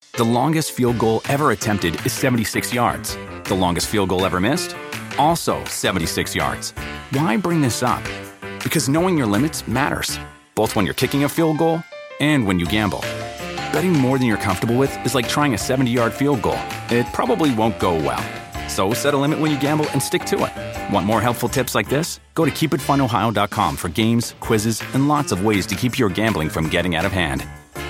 The longest field goal ever attempted is 76 yards. The longest field goal ever missed? Also 76 yards. Why bring this up? Because knowing your limits matters, both when you're kicking a field goal and when you gamble. Betting more than you're comfortable with is like trying a 70-yard field goal. It probably won't go well. So set a limit when you gamble and stick to it. Want more helpful tips like this? Go to keepitfunohio.com for games, quizzes, and lots of ways to keep your gambling from getting out of hand.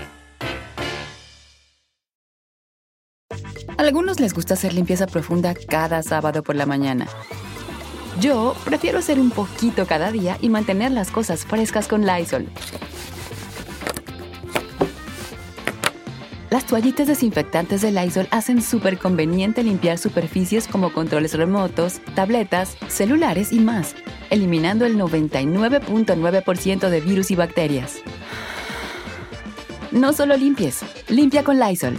A algunos les gusta hacer limpieza profunda cada sábado por la mañana. Yo prefiero hacer un poquito cada día y mantener las cosas frescas con Lysol. Las toallitas desinfectantes de Lysol hacen súper conveniente limpiar superficies como controles remotos, tabletas, celulares y más, eliminando el 99.9% de virus y bacterias. No solo limpies, limpia con Lysol.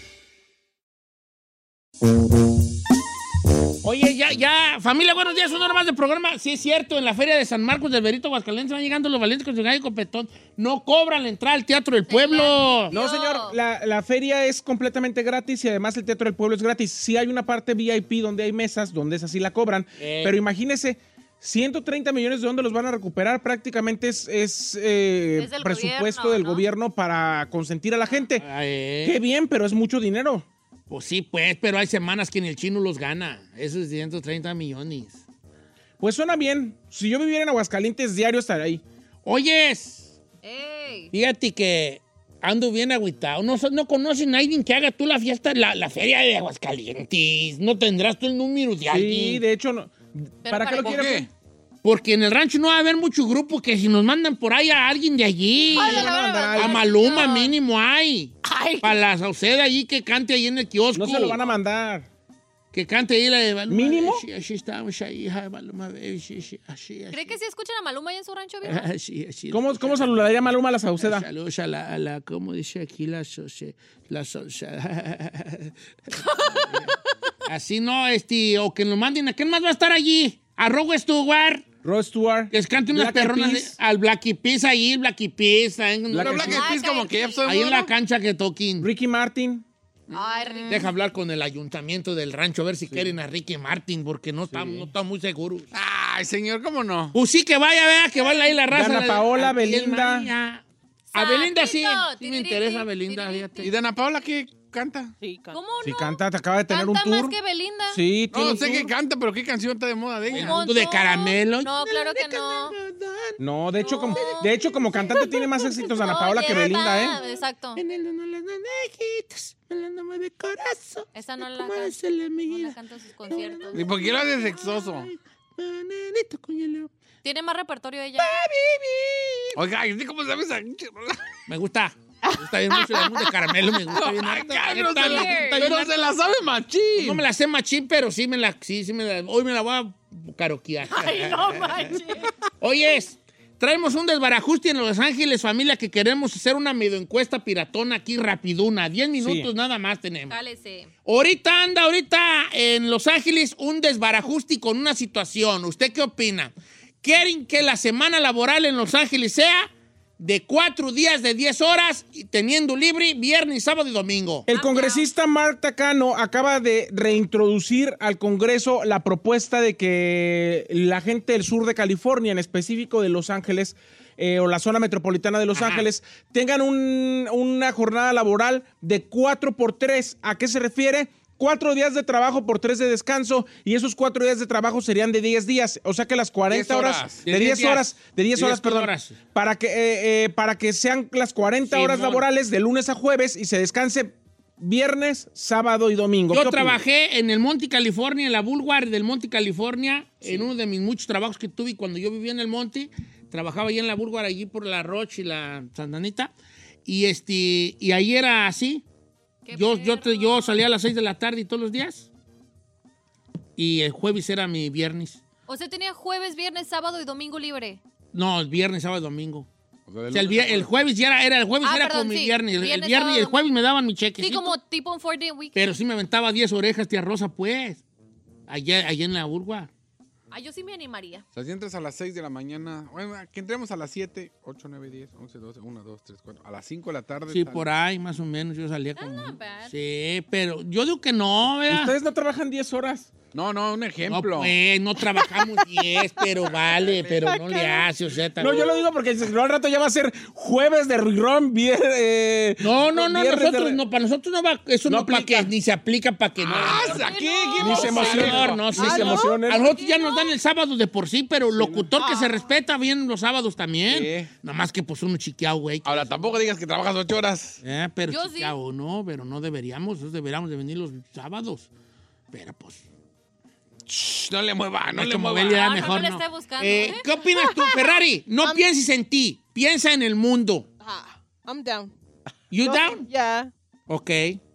Oye, ya, familia, buenos días, una hora más de programa. Sí, es cierto, en la Feria de San Marcos del Berito, Aguascalientes, van llegando los valientes con su gallo y copetón. No cobran la entrada al Teatro del Pueblo. No, señor, la feria es completamente gratis y además el Teatro del Pueblo es gratis. Sí hay una parte VIP donde hay mesas, donde esa sí la cobran, pero imagínese, 130 millones de dónde los van a recuperar, prácticamente es presupuesto del gobierno para consentir a la gente. Qué bien, pero es mucho dinero. Pues sí, pues, pero hay semanas que ni el chino los gana. Esos 130 millones. Pues suena bien. Si yo viviera en Aguascalientes, diario estaría ahí. Oyes, ¡Ey! fíjate que ando bien agüitado. No conoce a nadie que haga tú la fiesta, la feria de Aguascalientes. No tendrás tú el número de alguien. Sí, de hecho, no. ¿Para qué lo ¿por quiere? Porque en el rancho no va a haber mucho grupo que si nos mandan por ahí a alguien de allí. Ay, le van a mandar A alguien. Maluma No. mínimo hay. Ay. Para la Sauceda allí que cante ahí en el kiosco. No se lo van a mandar. Que cante ahí la de Maluma. ¿Mínimo? Así estamos ahí, hija de Maluma. Así. ¿Cree que sí escuchan a Maluma ahí en su rancho, viejo? Así. ¿Cómo saludaría Maluma a la Sauceda? Saludos a la, ¿cómo dice aquí la así no, o que nos manden, ¿a quién más va a estar allí? A Rogo Stewart. Rod Stewart. Que cante unas Black Eyed perronas Peas. al Black Eyed Peas ahí, Black Eyed Peas. Ahí, Black Eyed Black Eyed Peas como que ya estoy ahí en la cancha que toquen. Ricky Martin. Ay, Ricky. Deja hablar con el ayuntamiento del rancho a ver si quieren a Ricky Martin, porque no están muy seguros. Ay, señor, ¿cómo no? Pues sí, que vaya, vea, que vaya ahí la raza. Dana Paola, Aquí es Belinda. María. A Belinda sí. Sapito, Sí me interesa Belinda, fíjate. ¿Y Dana Paola qué canta? ¿Cómo Sí, no? canta, te acaba de tener un Canta tour. más que Belinda. Sí, tiene No un sé tour. qué canta, pero ¿qué canción está de moda de Un ella? montón. de caramelo. No, claro que no. No, de hecho, como cantante tiene más éxitos Dana Paola que Oye, Belinda, va, ¿eh? Exacto. En el no las nanejitas, me la no de corazón. Esa no la ¿Cómo canta. es la No mía? la canta en sus conciertos. ¿Y por qué lo hace sexoso? Mananito con hielo. Tiene más repertorio ella. Oiga, ¿y cómo sabes esa? Me gusta. Me gusta bien mucho la música de caramelo, me gusta bien. harto. Pero Neta, me gusta bien pero harto. se la sabe machín. No me la sé machín, pero sí me la, hoy me la voy a karaokear. Ay, no manches. Oyes, traemos un desbarajuste en Los Ángeles, familia, que queremos hacer una medio encuesta piratona aquí rapiduna. 10 minutos Sí. nada más tenemos. Cálese. Ahorita en Los Ángeles un desbarajuste con una situación. ¿Usted qué opina? ¿Quieren que la semana laboral en Los Ángeles sea de 4 días de 10 horas, y teniendo libre viernes, sábado y domingo? El congresista Mark Takano acaba de reintroducir al Congreso la propuesta de que la gente del sur de California, en específico de Los Ángeles, o la zona metropolitana de Los Ángeles, tengan una jornada laboral de 4x3. ¿A qué se refiere? 4 días de trabajo por 3 de descanso, y esos 4 días de trabajo serían de 10 días. O sea que las 40 10 horas, horas. de 10 horas, de 10 De horas, 10 perdón, horas. para que sean las 40 horas Simón. laborales de lunes a jueves y se descanse viernes, sábado y domingo. Yo ¿Qué opinas? trabajé en el Monte, California, en la Boulevard del Monte, California, en uno de mis muchos trabajos que tuve cuando yo vivía en el Monte. Trabajaba allí en la Boulevard, allí por la Roche y la Santa Anita. Y ahí era así. Qué Yo perro. salía a las 6 de la tarde todos los días. Y el jueves era mi viernes. O sea, tenía jueves, viernes, sábado y domingo libre. No, el viernes, sábado y domingo. O sea, O sea, el jueves ya era el jueves Ah, era perdón, como mi sí. viernes. El Viernes, viernes y el sábado, jueves me daban mi cheque. Sí, como tipo un 4-day week. Pero sí me aventaba 10 orejas, tía Rosa, pues. Allá en la Urgua. Yo sí me animaría. O sea, si entras a las 6 de la mañana, bueno, que entremos a las 7, 8, 9, 10, 11, 12, 1, 2, 3, 4, a las 5 de la tarde. Sí, tal. por ahí, más o menos, yo salía That's como... not bad. Sí, pero yo digo que no, ¿verdad? Ustedes no trabajan 10 horas. No, un No, ejemplo. pues, no trabajamos 10, pero vale, pero no le hace, o sea... No, también- yo lo digo porque al rato ya va a ser jueves de Ruirón, viernes. No, nosotros de... no, para nosotros no va, eso No no, para aplica. que ni se aplica para que no. ¿Aquí? Ni se emocionen. No, sí, Ni se se emocionen. A nosotros ya nos dan el sábado de por sí, pero locutor que se respeta bien los sábados también. Sí. Nada más que pues uno chiqueado, güey. Ahora, tampoco digas que trabajas 8 horas. Pero Yo sí. chiqueado, no, pero no deberíamos, nosotros deberíamos de venir los sábados. Pero pues... Shh, no le mueva, no hay le que mueva. moverle, ya No, mejor no le no. esté buscando, ¿Qué opinas tú, Ferrari? No pienses en ti, piensa en el mundo. I'm down. You down? Yeah. Ok.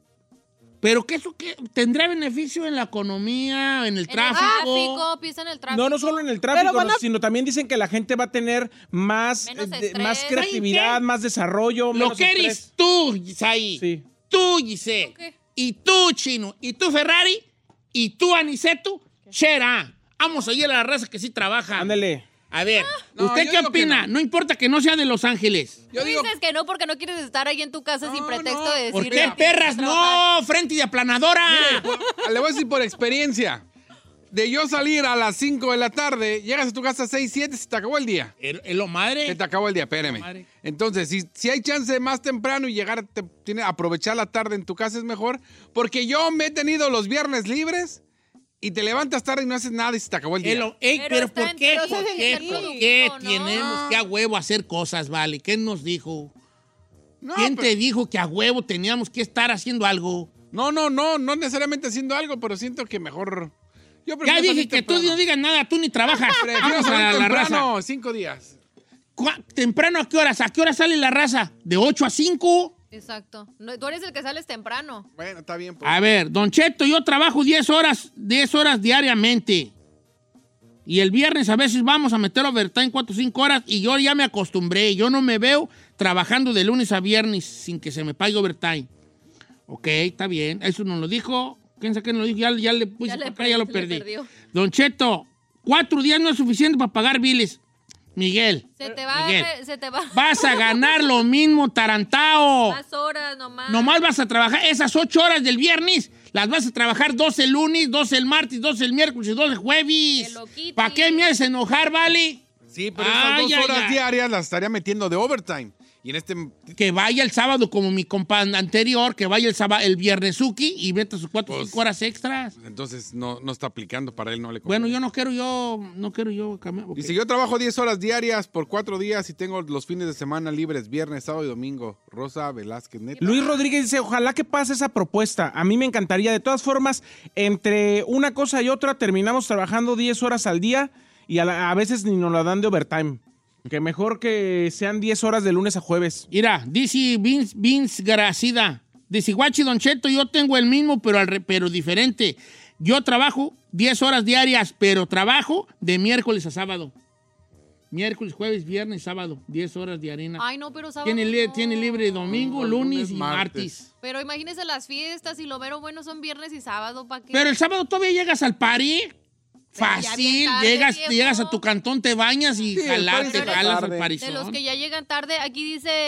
Pero que eso que tendrá beneficio en la economía, en el En el tráfico. piensa en el tráfico. No, no solo en el tráfico, Pero van a- sino también dicen que la gente va a tener más, Menos estrés. más creatividad, ¿Saben qué? más desarrollo. Lo menos que estrés. eres tú, Isaí. Sí. Tú, Giselle. ¿Tú qué? Y tú, Chino. Y tú, Ferrari. Y tú, Aniceto. Shera. Vamos a ir a la raza que sí trabaja. Ándale. A ver, No, ¿usted yo qué digo que opina? no. No importa que no sea de Los Ángeles. Yo Tú digo, dices que no porque no quieres estar ahí en tu casa sin No, pretexto no. de decir... ¿Por qué, que tienes perras? que trabajar. No, frente de aplanadora. le voy a decir por experiencia. De yo salir a las 5 de la tarde, llegas a tu casa a 6, 7, se te acabó el día. Es lo madre. Se te acabó el día, espérame. Madre. Entonces, si hay chance más temprano y llegar, aprovechar la tarde en tu casa es mejor. Porque yo me he tenido los viernes libres y te levantas tarde y no haces nada y se te acabó el día. Pero está ¿por en- qué? pero ¿Por eso es qué? en el ¿Por producto, qué ¿no? tenemos que a huevo hacer cosas, vale? ¿Quién nos dijo? No, ¿Quién pero- te dijo que a huevo teníamos que estar haciendo algo? No necesariamente haciendo algo, pero siento que mejor. Yo Ya prefiero dije salir que tú temprano. no digas nada, tú ni trabajas. Prefiero Vamos a salir la raza. temprano, 5 días. ¿Temprano a qué horas? ¿A qué hora sale la raza? ¿De 8 a 5? Exacto. No, tú eres el que sales temprano. Bueno, está bien. Pues. A ver, Don Cheto, yo trabajo 10 horas diariamente. Y el viernes a veces vamos a meter overtime 4 o 5 horas y yo ya me acostumbré. Yo no me veo trabajando de lunes a viernes sin que se me pague overtime. Ok, está bien. Eso nos lo dijo. ¿Quién sabe quién lo dijo? Ya le puse para acá, ya lo perdí. perdió. Don Cheto, 4 días no es suficiente para pagar biles. Miguel, Se te va, Miguel. se te va. vas a ganar lo mismo, tarantao. Más horas nomás. Nomás vas a trabajar esas 8 horas del viernes, las vas a trabajar 12 el lunes, 12 el martes, 12 el miércoles y 12 el jueves. Qué loquiti. ¿Para qué me haces enojar, vale? Sí, pero Ay, esas 2 ay, horas ay. diarias las estaría metiendo de overtime. Y en este. Que vaya el sábado como mi compa anterior, que vaya el viernesuki y meta sus 4 o 5 horas extras. Entonces no está aplicando para él, no le Bueno, conviene. no quiero yo cambiar. ok. Dice, yo trabajo 10 horas diarias por 4 días y tengo los fines de semana libres, viernes, sábado y domingo. Rosa Velázquez, neta. Luis Rodríguez dice, ojalá que pase esa propuesta. A mí me encantaría. De todas formas, entre una cosa y otra, terminamos trabajando 10 horas al día y a veces ni nos la dan de overtime. Que mejor que sean 10 horas de lunes a jueves. Mira, dice Vince Gracida. Dice, guachi, Don Cheto, yo tengo el mismo, pero diferente. Yo trabajo 10 horas diarias, pero trabajo de miércoles a sábado. Miércoles, jueves, viernes, sábado. 10 horas de harina. Ay, no, pero sábado Tiene no. libre domingo, lunes y martes. martes. Pero imagínese las fiestas y lo mero bueno son viernes y sábado, ¿para qué? Pero el sábado todavía llegas al party. Pero ya bien Fácil, tarde, viejo. llegas a tu cantón, te bañas y Sí, el party te llega jalas al tarde. parizón. De los que ya llegan tarde, aquí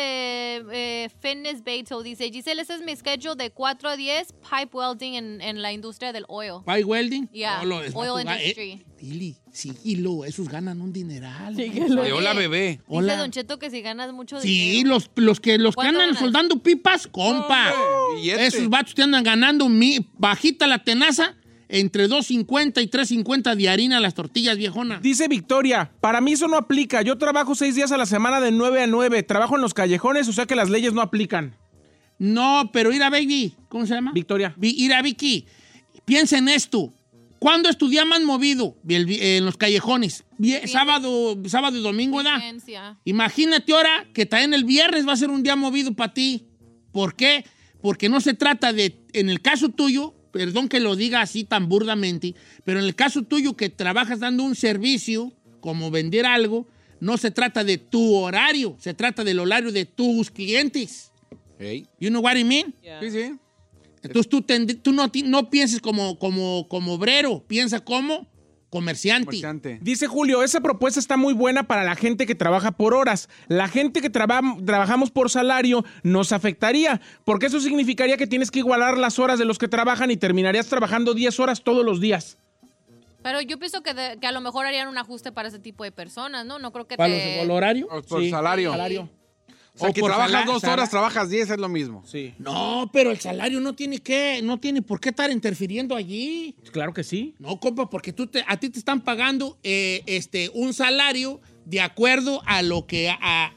dice Fitness Beto, dice, Giselle, ese es mi schedule de 4 a 10, pipe welding en la industria del oil. ¿Pie welding? Yeah, oil industry. Dili, síguelo, esos ganan un dineral. De hola, bebé. Dice Hola. Don Cheto que si ganas mucho Sí, dinero. los que ¿Cuánto andan ganas? soldando pipas, compa. Hombre, billete. Esos vatos te andan ganando bajita la tenaza, entre 2.50 y 3.50 de harina las tortillas, viejona. Dice Victoria, para mí eso no aplica. Yo trabajo 6 días a la semana de 9 a 9. Trabajo en los callejones, o sea que las leyes no aplican. No, pero ir a Baby, ¿cómo se llama? Victoria. Ir a Vicky. Piensa en esto. ¿Cuándo es tu día más movido? En los callejones. Sábado y domingo, ¿verdad? Vigencia. Imagínate ahora que también el viernes va a ser un día movido para ti. ¿Por qué? Porque no se trata de, en el caso tuyo, perdón que lo diga así tan burdamente, pero en el caso tuyo que trabajas dando un servicio, como vender algo, no se trata de tu horario, se trata del horario de tus clientes. Hey. You know what I mean? Sí, sí. Entonces tú no pienses como obrero, piensa como comerciante. Dice Julio, esa propuesta está muy buena para la gente que trabaja por horas. La gente que trabajamos por salario nos afectaría, porque eso significaría que tienes que igualar las horas de los que trabajan y terminarías trabajando 10 horas todos los días. Pero yo pienso que a lo mejor harían un ajuste para ese tipo de personas, ¿no? No creo que ¿Para el horario? Por salario. Salario. O sea, que trabajas 2 salario. horas, trabajas 10, es lo mismo. Sí. No, pero el salario no tiene por qué estar interfiriendo allí. Claro que sí. No, compa, porque a ti te están pagando un salario de acuerdo a lo que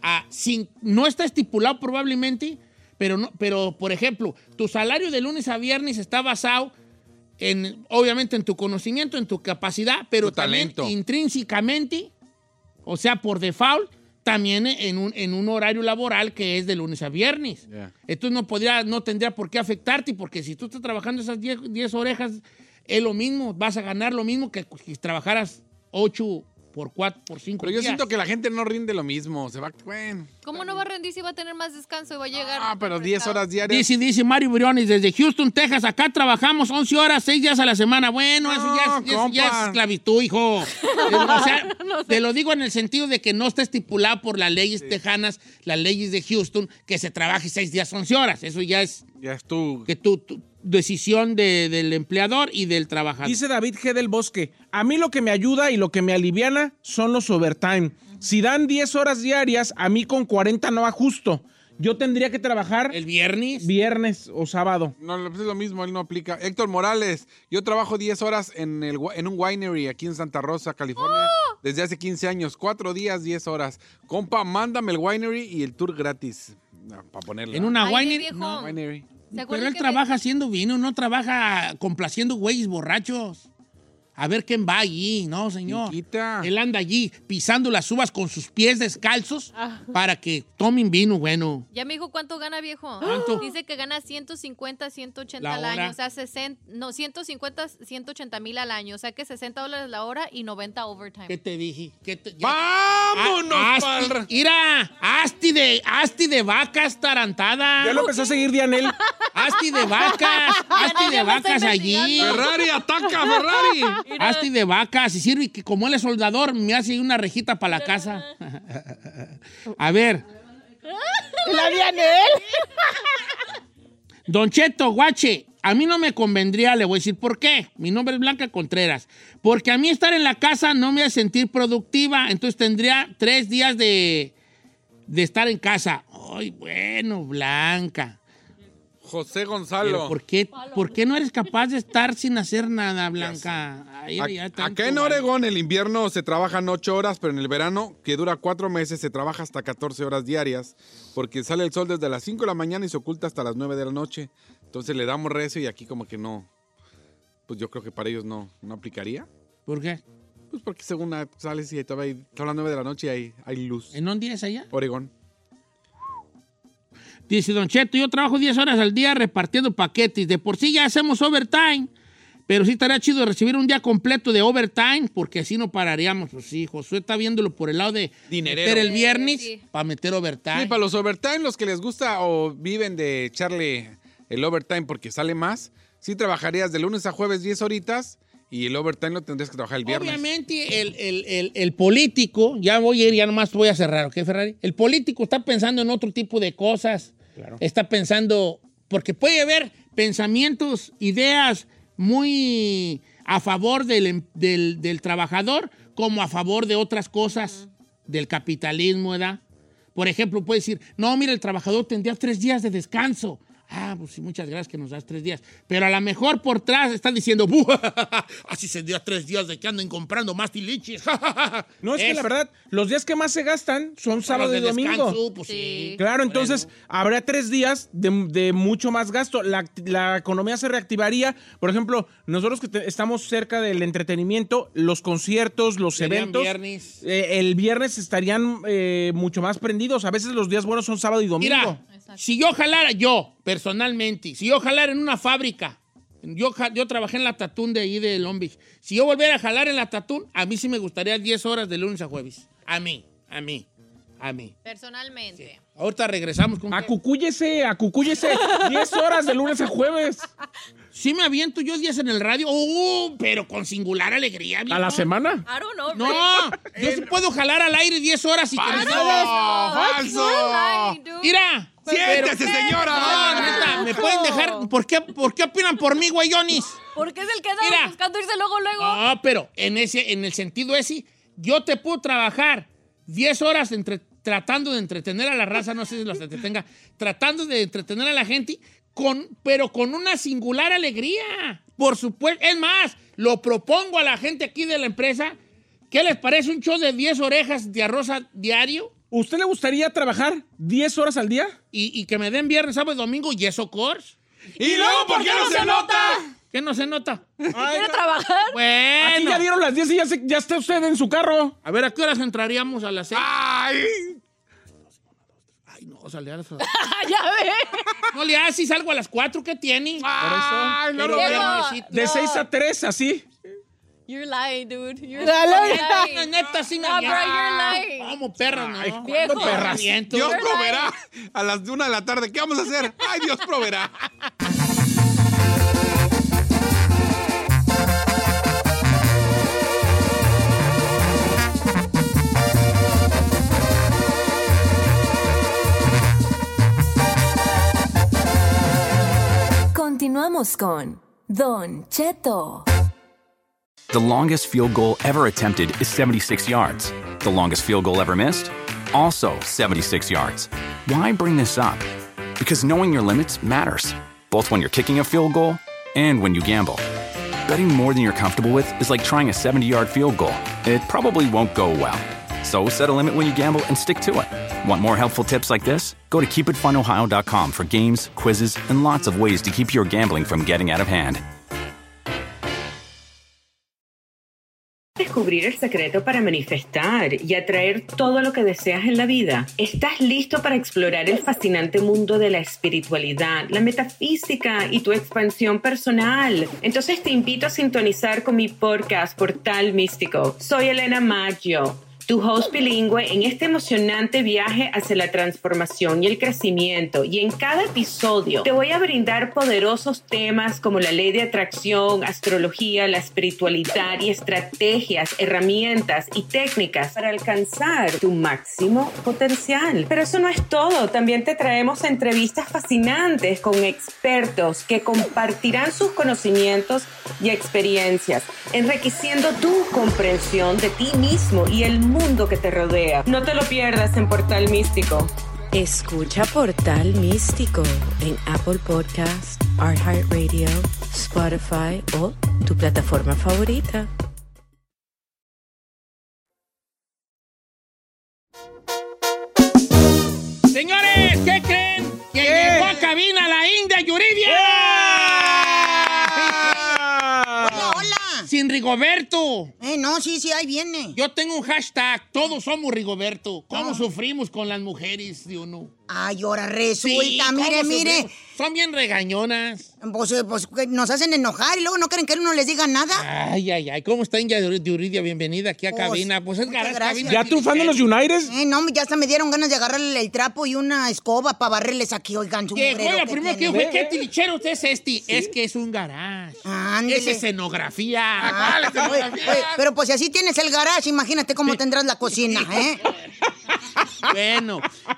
no está estipulado probablemente, pero por ejemplo, tu salario de lunes a viernes está basado obviamente en tu conocimiento, en tu capacidad, pero Tu también talento. intrínsecamente, o sea, por default, también en un horario laboral que es de lunes a viernes. Yeah. Entonces no tendría por qué afectarte, porque si tú estás trabajando esas 10 orejas, es lo mismo, vas a ganar lo mismo que si trabajaras 8 por 4, por 5 Pero yo días. siento que la gente no rinde lo mismo. Se va, bueno. ¿Cómo no va a rendir si va a tener más descanso y va a llegar? Pero 10 horas diarias. Dice Mario Briones, desde Houston, Texas, acá trabajamos 11 horas, 6 días a la semana. Bueno, eso ya es esclavitud, hijo. O sea, te lo digo en el sentido de que no está estipulado por las leyes tejanas, las leyes de Houston, que se trabaje 6 días, 11 horas. Eso ya es Ya es tú. que tu decisión del empleador y del trabajador. Dice David G. del Bosque, a mí lo que me ayuda y lo que me aliviana son los overtime. Si dan 10 horas diarias, a mí con 40 no ajusto. Yo tendría que trabajar ¿El viernes? viernes o sábado. No, es lo mismo, él no aplica. Héctor Morales, yo trabajo 10 horas en un winery aquí en Santa Rosa, California, desde hace 15 años. 4 días, 10 horas. Compa, mándame el winery y el tour gratis. Para ponerle. ¿En una Ay, winery? viejo. No. winery. ¿Se Pero acuerdan él que trabaja haciendo vino, no trabaja complaciendo güeyes borrachos. A ver quién va allí, no, señor. Chiquita. Él anda allí pisando las uvas con sus pies descalzos para que tomen vino bueno. Ya me dijo cuánto gana, viejo. ¿Cuánto? Dice que gana 150, 180 ¿La al hora? año. O sea, 150, 180 mil al año. O sea, que $60 la hora y 90 overtime. ¿Qué te dije? ¡Vámonos, pal! Mira, asti de vacas tarantada. Ya lo empezó a seguir Dianel. Asti de Ya me está vacas allí. investigando. ¡Ferrari, ataca, Ferrari! Asti de vacas. Y sirve que como él es soldador, me hace una rejita para la casa. A ver. ¡La Dianel! Don Cheto, guache, a mí no me convendría, le voy a decir por qué. Mi nombre es Blanca Contreras. Porque a mí estar en la casa no me hace sentir productiva, entonces tendría 3 días de estar en casa. Ay, bueno, Blanca. José Gonzalo. Pero ¿por qué no eres capaz de estar sin hacer nada, Blanca? Ay, ya tanto Acá en Oregón el invierno se trabajan 8 horas, pero en el verano, que dura 4 meses, se trabaja hasta 14 horas diarias, porque sale el sol desde las 5 de la mañana y se oculta hasta las 9 de la noche. Entonces le damos recio y aquí como que no. Pues yo creo que para ellos no aplicaría. ¿Por qué? Pues porque según sales y todavía son las 9 de la noche y hay luz. ¿En un día es allá? Oregón. Dice Don Cheto, yo trabajo 10 horas al día repartiendo paquetes. De por sí ya hacemos overtime, pero sí estaría chido recibir un día completo de overtime, porque así no pararíamos. Pues sí, Josué está viéndolo por el lado de Dinerero. meter el viernes Sí. para meter overtime. Sí, para los overtime, los que les gusta o viven de echarle el overtime porque sale más, sí trabajarías de lunes a jueves 10 horitas y el overtime lo tendrías que trabajar el viernes. Obviamente el político, ya voy a ir, ya nomás voy a cerrar, ¿ok, Ferrari? El político está pensando en otro tipo de cosas. Claro. Está pensando, porque puede haber pensamientos, ideas muy a favor del trabajador como a favor de otras cosas del capitalismo, ¿verdad? Por ejemplo, puede decir, no, mira, el trabajador tendría 3 días de descanso. Ah, pues sí, muchas gracias que nos das 3 días. Pero a lo mejor por atrás están diciendo, así se dio 3 días de que anden comprando más tiliches. No, es que la verdad, los días que más se gastan son sábado y domingo. Descanso, pues sí. Claro, entonces habrá 3 días de mucho más gasto. La economía se reactivaría. Por ejemplo, nosotros que estamos cerca del entretenimiento, los conciertos, los Serían eventos. viernes. El viernes estarían mucho más prendidos. A veces los días buenos son sábado y domingo. Mira, si yo jalara, personalmente, si yo jalara en una fábrica, yo trabajé en la Tatún de ahí de Long Beach. Si yo volviera a jalar en la Tatún, a mí sí me gustaría 10 horas de lunes a jueves. A mí. Personalmente. Ahorita regresamos con... Acucúyese. 10 horas de lunes a jueves. Sí me aviento yo días en el radio, pero con singular alegría. ¿A la semana? I don't know. No, yo sí puedo jalar al aire 10 horas y que me ¡Falso! Mira. ¡Siéntese, señora! No, neta, me pueden dejar. ¿Por qué opinan por mí, güeyonis? Porque es el que anda Mira. buscando irse luego. No, pero en el sentido ese, yo te puedo trabajar 10 horas tratando de entretener a la raza, no sé si los entretenga, tratando de entretener a la gente, pero con una singular alegría. Por supuesto. Es más, lo propongo a la gente aquí de la empresa. ¿Qué les parece un show de 10 orejas de arroz diario? ¿Usted le gustaría trabajar 10 horas al día? Y que me den viernes, sábado y domingo, y eso, course. ¿Y luego por qué no se nota? ¿Qué no se nota? ¿Quiere trabajar? Bueno. Aquí ya dieron las 10 y ya está usted en su carro. A ver, ¿a qué horas entraríamos? ¿A las 6? ¡Ay! Ay, no, sale a las... Ya ve. No le haces, salgo a las 4, ¿qué tiene? ¡Ay, no Pero lo Diego. veo! viernesito. De 6 a 3, así. You're lying, dude. You're Neta, lying. neta, sí me No, bro, you're lying. Como perra, ¿no? Ay, Viejo. ¿cuándo perras? Miento. Dios You're proveerá a las 1 de la tarde. ¿Qué vamos a hacer? ¡Ay, Dios proveerá! Continuamos con Don Cheto. The longest field goal ever attempted is 76 yards. The longest field goal ever missed? Also 76 yards. Why bring this up? Because knowing your limits matters, both when you're kicking a field goal and when you gamble. Betting more than you're comfortable with is like trying a 70-yard field goal. It probably won't go well. So set a limit when you gamble and stick to it. Want more helpful tips like this? Go to keepitfunohio.com for games, quizzes, and lots of ways to keep your gambling from getting out of hand. Descubrir el secreto para manifestar y atraer todo lo que deseas en la vida. ¿Estás listo para explorar el fascinante mundo de la espiritualidad, la metafísica y tu expansión personal? Entonces te invito a sintonizar con mi podcast Portal Místico. Soy Elena Maggio, tu host bilingüe en este emocionante viaje hacia la transformación y el crecimiento. Y en cada episodio te voy a brindar poderosos temas como la ley de atracción, astrología, la espiritualidad y estrategias, herramientas y técnicas para alcanzar tu máximo potencial. Pero eso no es todo. También te traemos entrevistas fascinantes con expertos que compartirán sus conocimientos y experiencias, enriqueciendo tu comprensión de ti mismo y el mundo que te rodea. No te lo pierdas en Portal Místico. Escucha Portal Místico en Apple Podcast, iHeartRadio, Spotify o tu plataforma favorita. Señores, ¿qué creen? Que llegó a cabina la India Yuridia. Hola. Sin Rigoberto. No, sí, ahí viene. Yo tengo un hashtag, todos somos Rigoberto. ¿Cómo sufrimos con las mujeres de uno? Ay, ahora resulta, Sí, ¿cómo mire. sufrimos? Son bien regañonas. Pues nos hacen enojar y luego no quieren que uno les diga nada. Ay, ¿cómo está India Yuridia? Bienvenida aquí a Pues, cabina. Pues es muchas garage, gracias. cabina. ¿Ya triunfando en los United? No, ya hasta me dieron ganas de agarrarle el trapo y una escoba para barrerles aquí, oigan, su Que mugrero fue la que primera que tienen. fue, ¿qué tilichero usted es este? Es que es un garage. Ándele. Es escenografía. Ah, oye, pero pues si así tienes el garage, imagínate cómo tendrás la cocina, ¿eh? Bueno,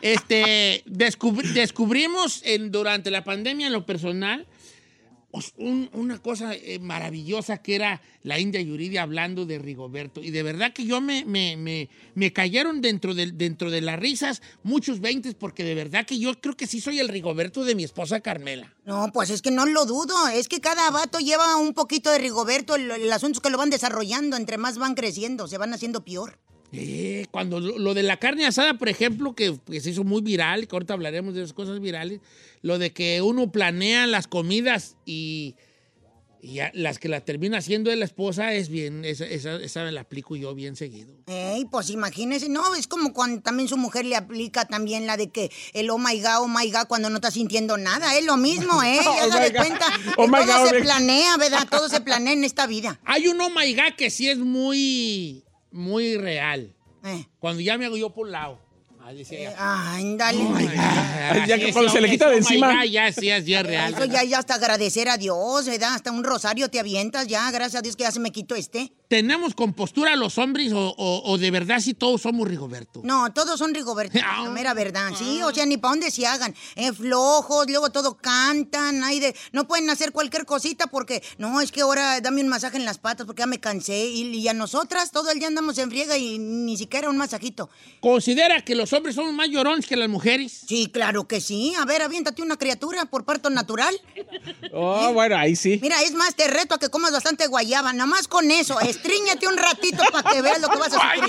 descubrimos durante la pandemia en lo personal una cosa maravillosa que era la India Yuridia hablando de Rigoberto. Y de verdad que yo me cayeron dentro de las risas muchos 20 porque de verdad que yo creo que sí soy el Rigoberto de mi esposa Carmela. No, pues es que no lo dudo. Es que cada vato lleva un poquito de Rigoberto. El asunto es que lo van desarrollando. Entre más van creciendo, se van haciendo peor. Cuando lo de la carne asada, por ejemplo, que se hizo muy viral, que ahorita hablaremos de esas cosas virales, lo de que uno planea las comidas y las que la termina haciendo de la esposa es bien, esa la aplico yo bien seguido. Pues imagínese, no, es como cuando también su mujer le aplica también la de que el oh my God, cuando no está sintiendo nada, es lo mismo, ya se da cuenta, Oh my todo God, se planea, ¿verdad? Todo se planea en esta vida. Hay un oh my God que sí es muy real. Cuando ya me hago yo por un lado. Ándale. Ya que cuando se le quita de encima. Ya es real. Eso ya hasta agradecer a Dios, ¿verdad? Hasta un rosario te avientas ya, gracias a Dios que ya se me quitó ¿Tenemos compostura los hombres o de verdad sí todos somos Rigoberto? No, todos son Rigoberto, la mera verdad, sí, o sea, ni para dónde se hagan. Flojos, luego todo cantan, no pueden hacer cualquier cosita porque, no, es que ahora dame un masaje en las patas porque ya me cansé. Y a nosotras todo el día andamos en friega y ni siquiera un masajito. ¿Considera que los hombres son más llorones que las mujeres? Sí, claro que sí. A ver, aviéntate una criatura por parto natural. Oh, bueno, ahí sí. Mira, es más, te reto a que comas bastante guayaba. Nada más con eso, estríñate un ratito para que veas lo que vas a sufrir.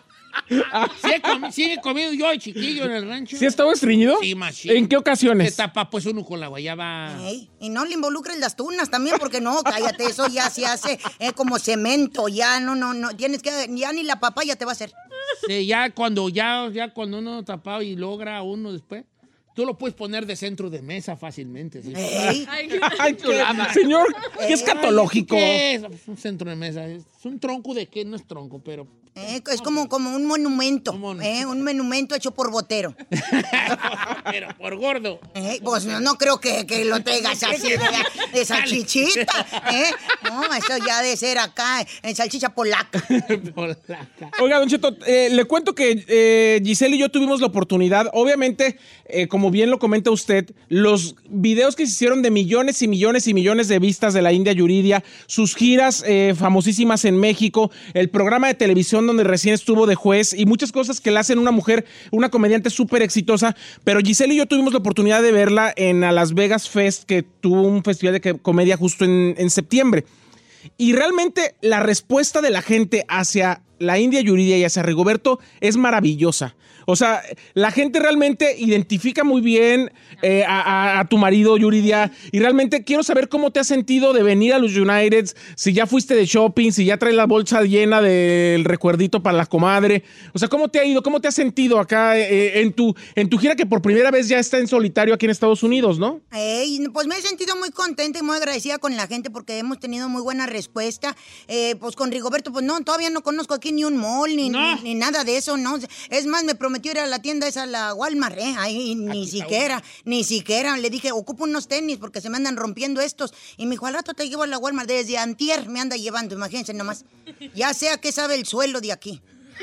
Sí he comido yo de chiquillo en el rancho. ¿Sí estaba estreñido? Sí, machín. ¿En qué ocasiones? Se tapa pues uno con la guayaba. Y no le involucres las tunas también, porque no, cállate, eso ya se hace como cemento, ya no, tienes que, ya ni la papaya te va a hacer. Sí, ya cuando uno tapado y logra uno después, tú lo puedes poner de centro de mesa fácilmente. ¿Sí? Ay, señor, qué escatológico. ¿Qué es? Un centro de mesa. Es un tronco de qué, no es tronco, pero... Es como un monumento, un monumento hecho por Botero. Pero por gordo. Pues no creo que lo traigas así de salchichita. No, eso ya de ser acá en salchicha polaca. Oiga, Don Cheto, le cuento que Giselle y yo tuvimos la oportunidad, obviamente, como bien lo comenta usted, los videos que se hicieron de millones y millones y millones de vistas de la India Yuridia, sus giras famosísimas en México, el programa de televisión donde recién estuvo de juez y muchas cosas que la hacen una mujer, una comediante súper exitosa, pero Giselle y yo tuvimos la oportunidad de verla en a Las Vegas Fest, que tuvo un festival de comedia justo en septiembre. Y realmente la respuesta de la gente hacia la India Yuridia y hacia Rigoberto es maravillosa. O sea, la gente realmente identifica muy bien a tu marido, Yuridia, y realmente quiero saber cómo te has sentido de venir a los Uniteds, si ya fuiste de shopping, si ya traes la bolsa llena del recuerdito para la comadre. O sea, ¿cómo te ha ido? ¿Cómo te has sentido acá en tu gira que por primera vez ya está en solitario aquí en Estados Unidos, no? Pues me he sentido muy contenta y muy agradecida con la gente porque hemos tenido muy buena respuesta. Pues con Rigoberto, pues no, todavía no conozco aquí ni un mall, ni nada de eso, ¿no? Es más, me prometió ir a la tienda esa, la Walmart, ahí ni siquiera. Le dije, ocupo unos tenis porque se me andan rompiendo estos. Y me dijo, al rato te llevo a la Walmart. Desde antier me anda llevando, imagínense nomás. Ya sea que sabe el suelo de aquí.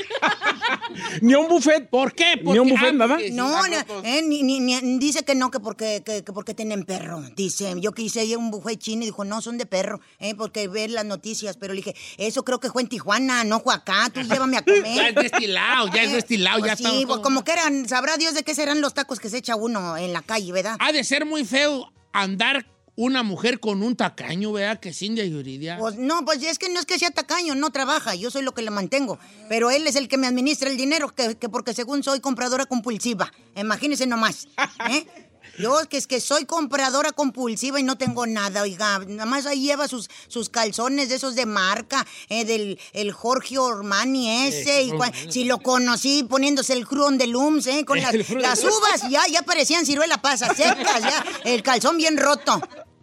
Ni un buffet. ¿Por qué? Ni un buffet, nada. No, ni dice que no, que porque tienen perro. Dice, yo quise un buffet chino y dijo, no, son de perro, porque ver las noticias. Pero le dije, eso creo que fue en Tijuana, no fue acá, tú llévame a comer. Ya es destilado, pues ya sí, está. Pues como que eran, sabrá Dios de qué serán los tacos que se echa uno en la calle, ¿verdad? Ha de ser muy feo andar una mujer con un tacaño, ¿verdad? Que es India Yuridia. Pues no, pues es que no es que sea tacaño, no trabaja, yo soy lo que le mantengo. Pero él es el que me administra el dinero, que porque según soy compradora compulsiva. Imagínese nomás, Yo es que soy compradora compulsiva y no tengo nada, oiga. Nada más ahí lleva sus calzones de esos de marca, el Giorgio Armani ese. Y si lo conocí poniéndose el Cruon de Lums, con las uvas, ya parecían ciruela pasa secas, ya. El calzón bien roto.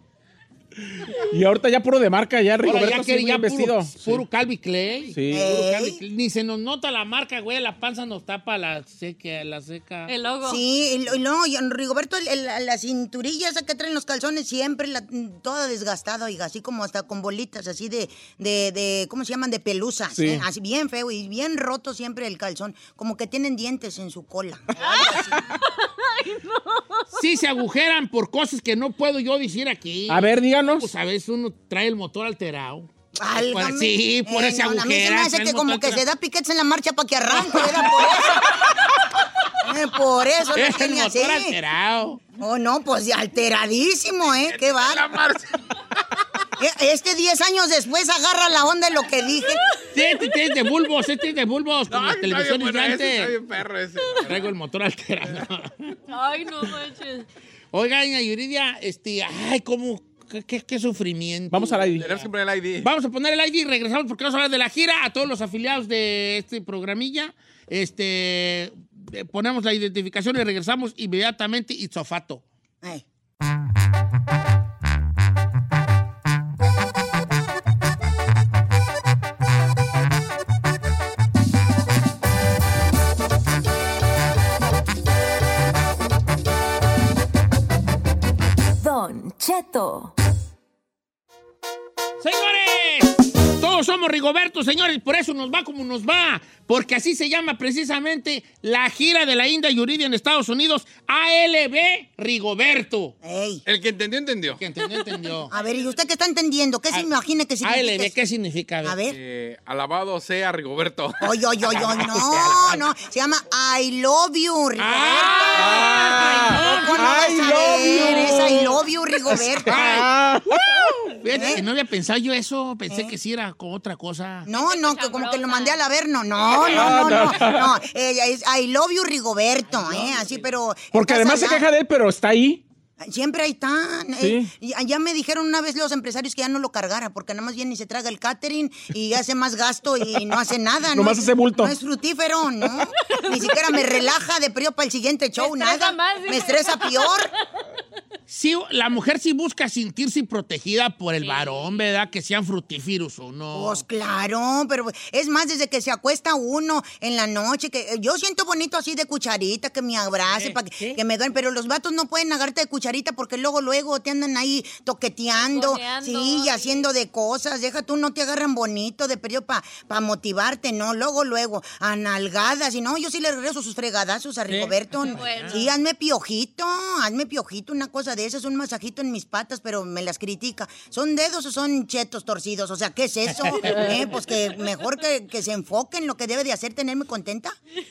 Y ahorita ya puro de marca, ya Rigoberto ya bien vestido. Puro Calvin Klein. Sí. Puro Calvin Klein. Ni se nos nota la marca, güey. La panza nos tapa la seca. El logo. Sí, y Rigoberto, la cinturilla esa que traen los calzones siempre, toda desgastada, oiga, así como hasta con bolitas así de ¿cómo se llaman? De pelusas. Sí. Así bien feo y bien roto siempre el calzón. Como que tienen dientes en su cola. Ay, no. Sí, se agujeran por cosas que no puedo yo decir aquí. A ver, díganos. Pues a veces uno trae el motor alterado. Válgame. Sí, por ese agujero. A mí se me hace que como que se da piquetes en la marcha para que arranque, ¿verdad? Por eso es lo tiene el así. motor alterado. Oh, no, pues alteradísimo, qué vale. 10 años después agarra la onda de lo que dije. Sí, este es de bulbos, como las televisiones de antes. Está bien perro ese. Traigo el motor alterado. Ay, no manches. Oiga, doña Yuridia, ay, cómo... ¿Qué sufrimiento? Vamos al ID. Tenemos que poner el ID. Vamos a poner el ID y regresamos porque vamos a hablar de la gira. A todos los afiliados de este programilla, ponemos la identificación y regresamos inmediatamente. Itzofato. Rigoberto. ¡Señores! Todos somos Rigoberto, señores, por eso nos va como nos va, porque así se llama precisamente la gira de la India Yuridia en Estados Unidos, ALB Rigoberto. Ey. El que entendió, entendió. El que entendió, entendió. A ver, ¿y usted qué está entendiendo? ¿Qué se imagina que significa? ALB, ¿qué significa? A ver. Alabado sea Rigoberto. Oye, no, se llama I love you, Rigoberto. ¿Cómo no vas I a love ver? you. Es I love you, Rigoberto. Fíjate que no había pensado yo eso, pensé que sí era con otra cosa. No, que como que lo mandé al Averno. No. Es I love you, Rigoberto, así, pero... Porque además se queja de él, pero está ahí. Siempre ahí están. Sí. Ya me dijeron una vez los empresarios que ya no lo cargara, porque nada más viene y se traga el catering y hace más gasto y no hace nada. Nomás hace bulto. No es frutífero, ¿no? Ni siquiera me relaja de periodo para el siguiente show, nada. Me estresa peor. Sí, la mujer sí busca sentirse protegida por el varón, ¿verdad? Que sean frutíferos o no. Pues claro, pero es más desde que se acuesta uno en la noche, que yo siento bonito así de cucharita, que me abrace, para que me duermen, pero los vatos no pueden agarrarte de cucharita porque luego te andan ahí toqueteando, Coneando, sí, y haciendo de cosas. Deja tú, no te agarran bonito de periodo para motivarte, ¿no? Luego, a nalgadas, y no, yo sí le regreso sus fregadazos a Rigoberto. Bueno. Sí, hazme piojito, una cosa de esas, un masajito en mis patas, pero me las critica. ¿Son dedos o son chetos torcidos? O sea, ¿qué es eso? Pues que mejor que se enfoque en lo que debe de hacer, tenerme contenta.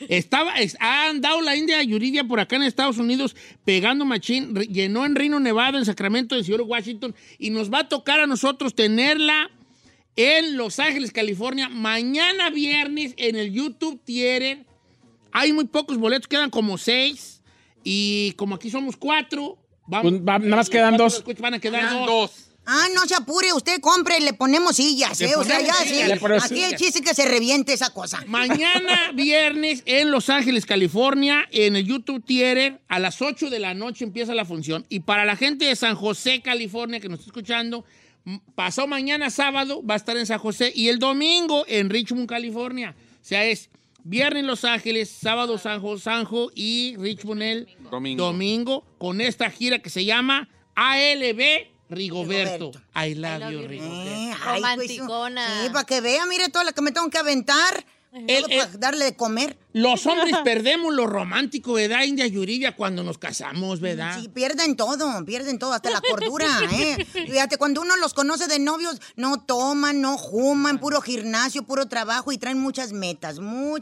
Ha andado la India Yuridia por acá en Estados Unidos pegando machín, llenó en Reno, Nevada, en Sacramento, en Seattle, Washington, y nos va a tocar a nosotros tenerla en Los Ángeles, California, mañana viernes en el YouTube Theater. Hay muy pocos boletos, quedan como 6, y como aquí somos 4, Nada más quedan 2. Van a quedar 2. No se apure, usted compre, le ponemos sillas, O sea, ya sí. Aquí el chiste es que se reviente esa cosa. Mañana viernes en Los Ángeles, California, en el YouTube Theater, a las 8 de la noche empieza la función. Y para la gente de San José, California, que nos está escuchando, pasado mañana sábado va a estar en San José y el domingo en Richmond, California. O sea, es viernes en Los Ángeles, sábado Sanjo y Richmond el domingo con esta gira que se llama ALB Rigoberto. I love you, Rigoberto. Romanticona. Sí, para que vea, mire toda la que me tengo que aventar. Para darle de comer. Los hombres perdemos lo romántico, ¿verdad, India Yuridia, cuando nos casamos, ¿verdad? Sí, pierden todo, hasta la cordura, Fíjate, cuando uno los conoce de novios, no toman, no fuman, puro gimnasio, puro trabajo y traen muchas metas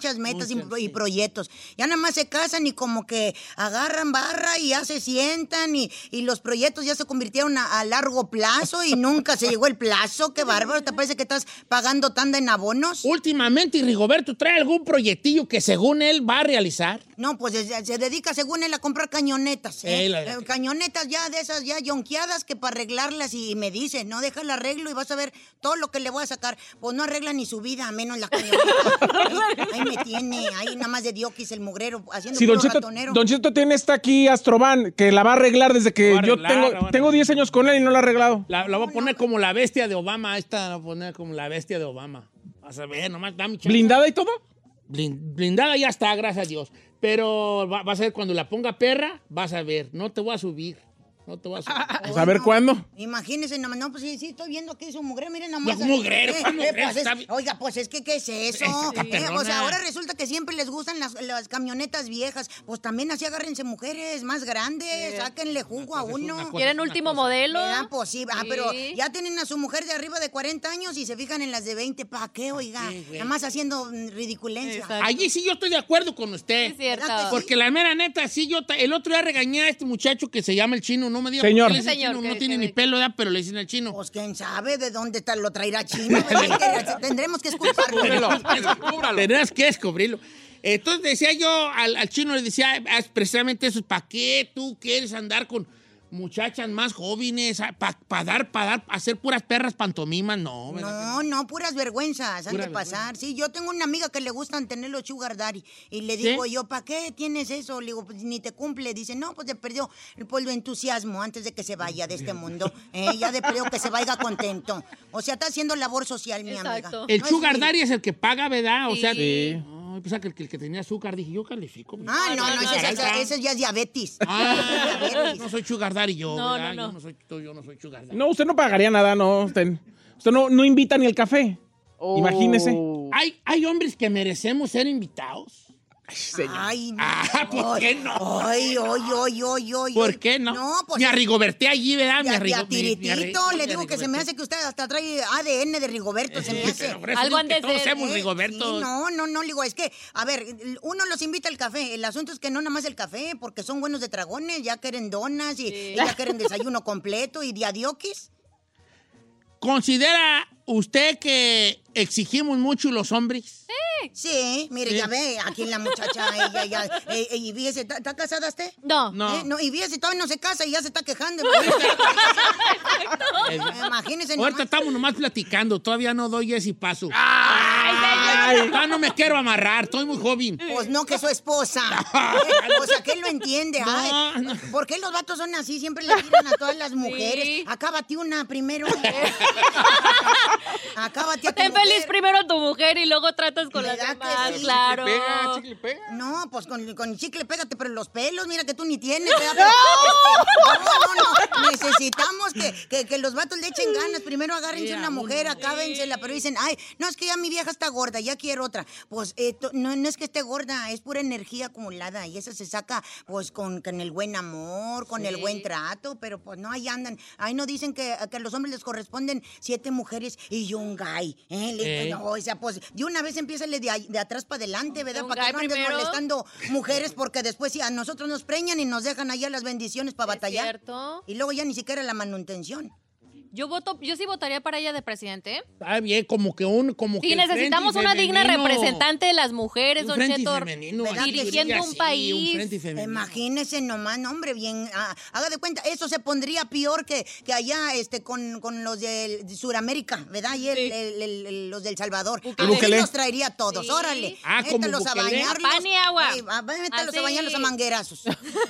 y proyectos. Ya nada más se casan y como que agarran barra y ya se sientan y los proyectos ya se convirtieron a largo plazo y nunca se llegó el plazo. Qué bárbaro, ¿te parece que estás pagando tanda en abonos? Últimamente, Rigoberto trae algún proyectillo que según él va a realizar. No, pues se dedica según él a comprar cañonetas. Cañonetas ya de esas ya yonqueadas que para arreglarlas y me dice, no, deja el arreglo y vas a ver todo lo que le voy a sacar. Pues no arregla ni su vida, menos la camioneta. Ahí me tiene, ahí nada más de diokis el mugrero, haciendo puro ratonero. Don Cheto tiene esta aquí Astrovan, que la va a arreglar desde que tengo 10 años con él y no la ha arreglado. La voy a poner como la bestia de Obama, esta la voy a poner como la bestia de Obama. Vas a ver, nomás dame chance. ¿Blindada y todo? Blindada ya está, gracias a Dios. Pero vas a ver, cuando la ponga perra, vas a ver. No te voy a subir. Pues a ver cuándo. Imagínese, no, pues sí, estoy viendo aquí su mugrero, miren nada más. No, mugrero, oiga, pues es que, ¿qué es eso? O sea, ahora resulta que siempre les gustan las camionetas viejas. Pues también así agárrense mujeres más grandes, sáquenle jugo a uno. ¿Quieren último modelo? Pues sí, pero ya tienen a su mujer de arriba de 40 años y se fijan en las de 20. ¿Para qué, oiga? Nada más haciendo ridiculencia. Allí sí yo estoy de acuerdo con usted. Es cierto. Porque la mera neta, sí, el otro día regañé a este muchacho que se llama el Chino. No me diga señor. Chino, no tiene ni pelo, ¿verdad? Pero le dicen al Chino. Pues quién sabe de dónde lo traerá Chino. Tendremos que esculparlo. Tendrás que descubrirlo. Entonces decía yo al Chino, le decía precisamente eso, ¿para qué tú quieres andar con muchachas más jóvenes para hacer puras perras pantomimas? No, no, puras vergüenzas han de pasar. Sí, yo tengo una amiga que le gustan tener los sugar daddy y le digo yo, ¿para qué tienes eso? Le digo, pues ni te cumple. Dice, no, pues te perdió el entusiasmo antes de que se vaya de este mundo. Ya de perdió que se vaya contento. O sea, está haciendo labor social, mi amiga. El sugar daddy es el que paga, ¿verdad? O sea, sí. pensaba que el que tenía azúcar, dije, yo califico. Ah, no, ese ya es diabetes. Ah, no soy sugar daddy yo, No, ¿verdad? no. Yo no soy sugar daddy. No, usted no pagaría nada, no. Usted no invita ni el café. Imagínese. ¿Hay hombres que merecemos ser invitados? Ay, no. ¿Por qué no? Ay. ¿Por qué no? No, pues. Me arrigoberté allí, ¿verdad? A Tiritito, le digo que se me hace que usted hasta trae ADN de Rigoberto, se me hace. Algo han de todos ser, somos Rigobertos. Sí, no, digo, es que, a ver, uno los invita al café, el asunto es que no nada más el café, porque son buenos de tragones, ya quieren donas y ya quieren desayuno completo y diadioquis. ¿Considera usted que exigimos mucho los hombres? Sí, mire, ya ve, aquí la muchacha, ella, y fíjese, ¿está casada usted? No. No. Y fíjese, todavía no se casa y ya se está quejando. Imagínese nomás. Ahorita estamos nomás platicando, todavía no doy ese paso. ¡Ay, Ya no me quiero amarrar, estoy muy joven. Pues no, que su esposa. O sea, que él lo entiende. No, Ay, no. ¿por qué los vatos son así? Siempre le tiran a todas las mujeres. Sí. Acábate una primero. Acábate a tu Ten mujer. feliz primero a tu mujer y luego tratas con las ¿Verdad que demás, sí? claro. Chicle pega. No, pues con chicle pégate, pero los pelos, mira que tú ni tienes. ¿Verdad? No. Necesitamos que los vatos le echen ganas. Primero agárrense una mujer, acábensela, pero dicen, ay, no, es que ya mi vieja está gorda, ya quiero otra. Pues no es que esté gorda, es pura energía acumulada y esa se saca pues con el buen amor, con el buen trato, pero pues no, ahí andan. Ahí no dicen que a los hombres les corresponden 7 mujeres y un gay. No, o sea, pues de una vez empieza de atrás para adelante, ¿verdad? Un Para que gay no andes primero. molestando mujeres porque después sí, a nosotros nos preñan y nos dejan allá las bendiciones para batallar. ¿Cierto? Y luego ya ni siquiera la manutención. Yo sí votaría para ella de presidente. Está bien, como que Sí, el necesitamos frente una digna femenino. representante de las mujeres, Un don frente Cheto. femenino, ¿verdad? Dirigiendo así, un país. Un frente femenino. Imagínese nomás, no, hombre, bien. Haga de cuenta, eso se pondría peor que allá con los de Sudamérica, ¿verdad? Y los del Salvador. Así los traería a todos, Sí. órale. Como Métalos a Bukele. bañarlos. Pan y agua. Métalos a Así. bañarlos a manguerazos.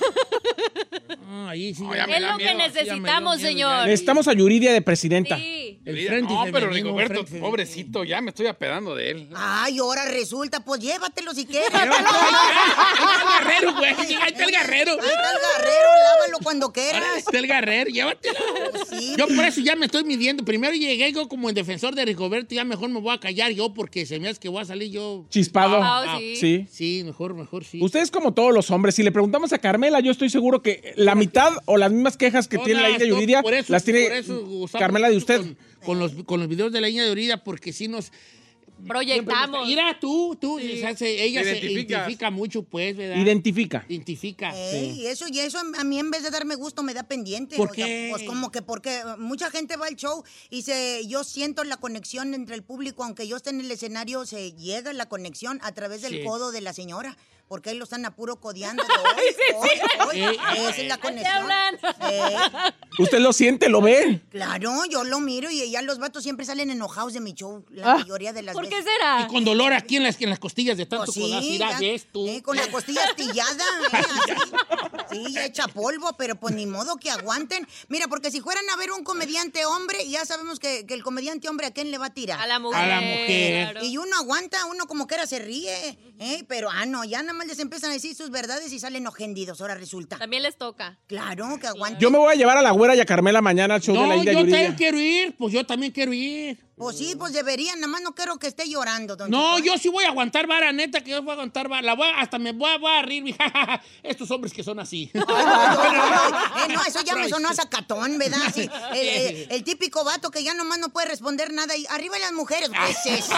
Ahí sí. ya me Es da lo que miedo. necesitamos, Ya me dio miedo, señor. Necesitamos a Yuridia de presidenta. Sí. El frente No, pero femenino, Rigoberto, frente femenino. pobrecito, ya me estoy apedando de él. Ay, ahora resulta, pues llévatelo si quieres. Ahí está el guerrero, güey. Ahí está el guerrero. Ahí está el guerrero, lávalo cuando Ahora quieras. está el guerrero, llévatelo. Sí. Yo por eso ya me estoy midiendo. Primero llegué yo como el defensor de Rigoberto, ya mejor me voy a callar yo porque se me hace que voy a salir yo. Chispado. Sí. Sí. Sí, mejor sí. Usted es como todos los hombres. Si le preguntamos a Carmela, yo estoy seguro que la mitad o las mismas quejas que tiene la India Yuridia Por eso, las tiene por eso gustamos Carmela de mucho usted. Con los videos de la India Yuridia, porque sí nos... Proyectamos. Mira, tú, ella se Identificas. identifica mucho, pues, ¿verdad? Identifica. Identifica. Y eso a mí en vez de darme gusto me da pendiente. ¿Por oiga, qué? Pues como que porque mucha gente va al show y yo siento la conexión entre el público, aunque yo esté en el escenario, se llega la conexión a través del Sí. codo de la señora. Porque ahí lo están a puro codeando. Hoy. Esa es la Así conexión. hablan. Usted lo siente, lo ve. Claro, yo lo miro y ya los vatos siempre salen enojados de mi show. La mayoría de las ¿Por qué veces. será? Y con dolor aquí en las costillas de tanto Pues codazo. Mira, ya, ves tú. con la costilla astillada. Así. Sí, ya hecha polvo, pero pues ni modo que aguanten. Mira, porque si fueran a ver un comediante hombre, ya sabemos que el comediante hombre, ¿a quién le va a tirar? A la mujer. A la mujer. claro. Y uno aguanta, uno como quiera se ríe, pero no, ya nada más les empiezan a decir sus verdades y salen ofendidos, ahora resulta. También les toca. Claro, que aguanten. Yo me voy a llevar a la güera y a Carmela mañana al show de la No, India yo Yuridia. también quiero ir. Pues yo también quiero ir. Pues sí, pues deberían, nada más no quiero que esté llorando, don No, Chico. yo sí voy a aguantar vara, neta, que yo voy a aguantar vara. Hasta me voy a reír. Estos hombres que son así. No, eso ya me sonó a sacatón, ¿verdad? Sí, el típico vato que ya nomás no puede responder nada y arriba las mujeres, pues eso.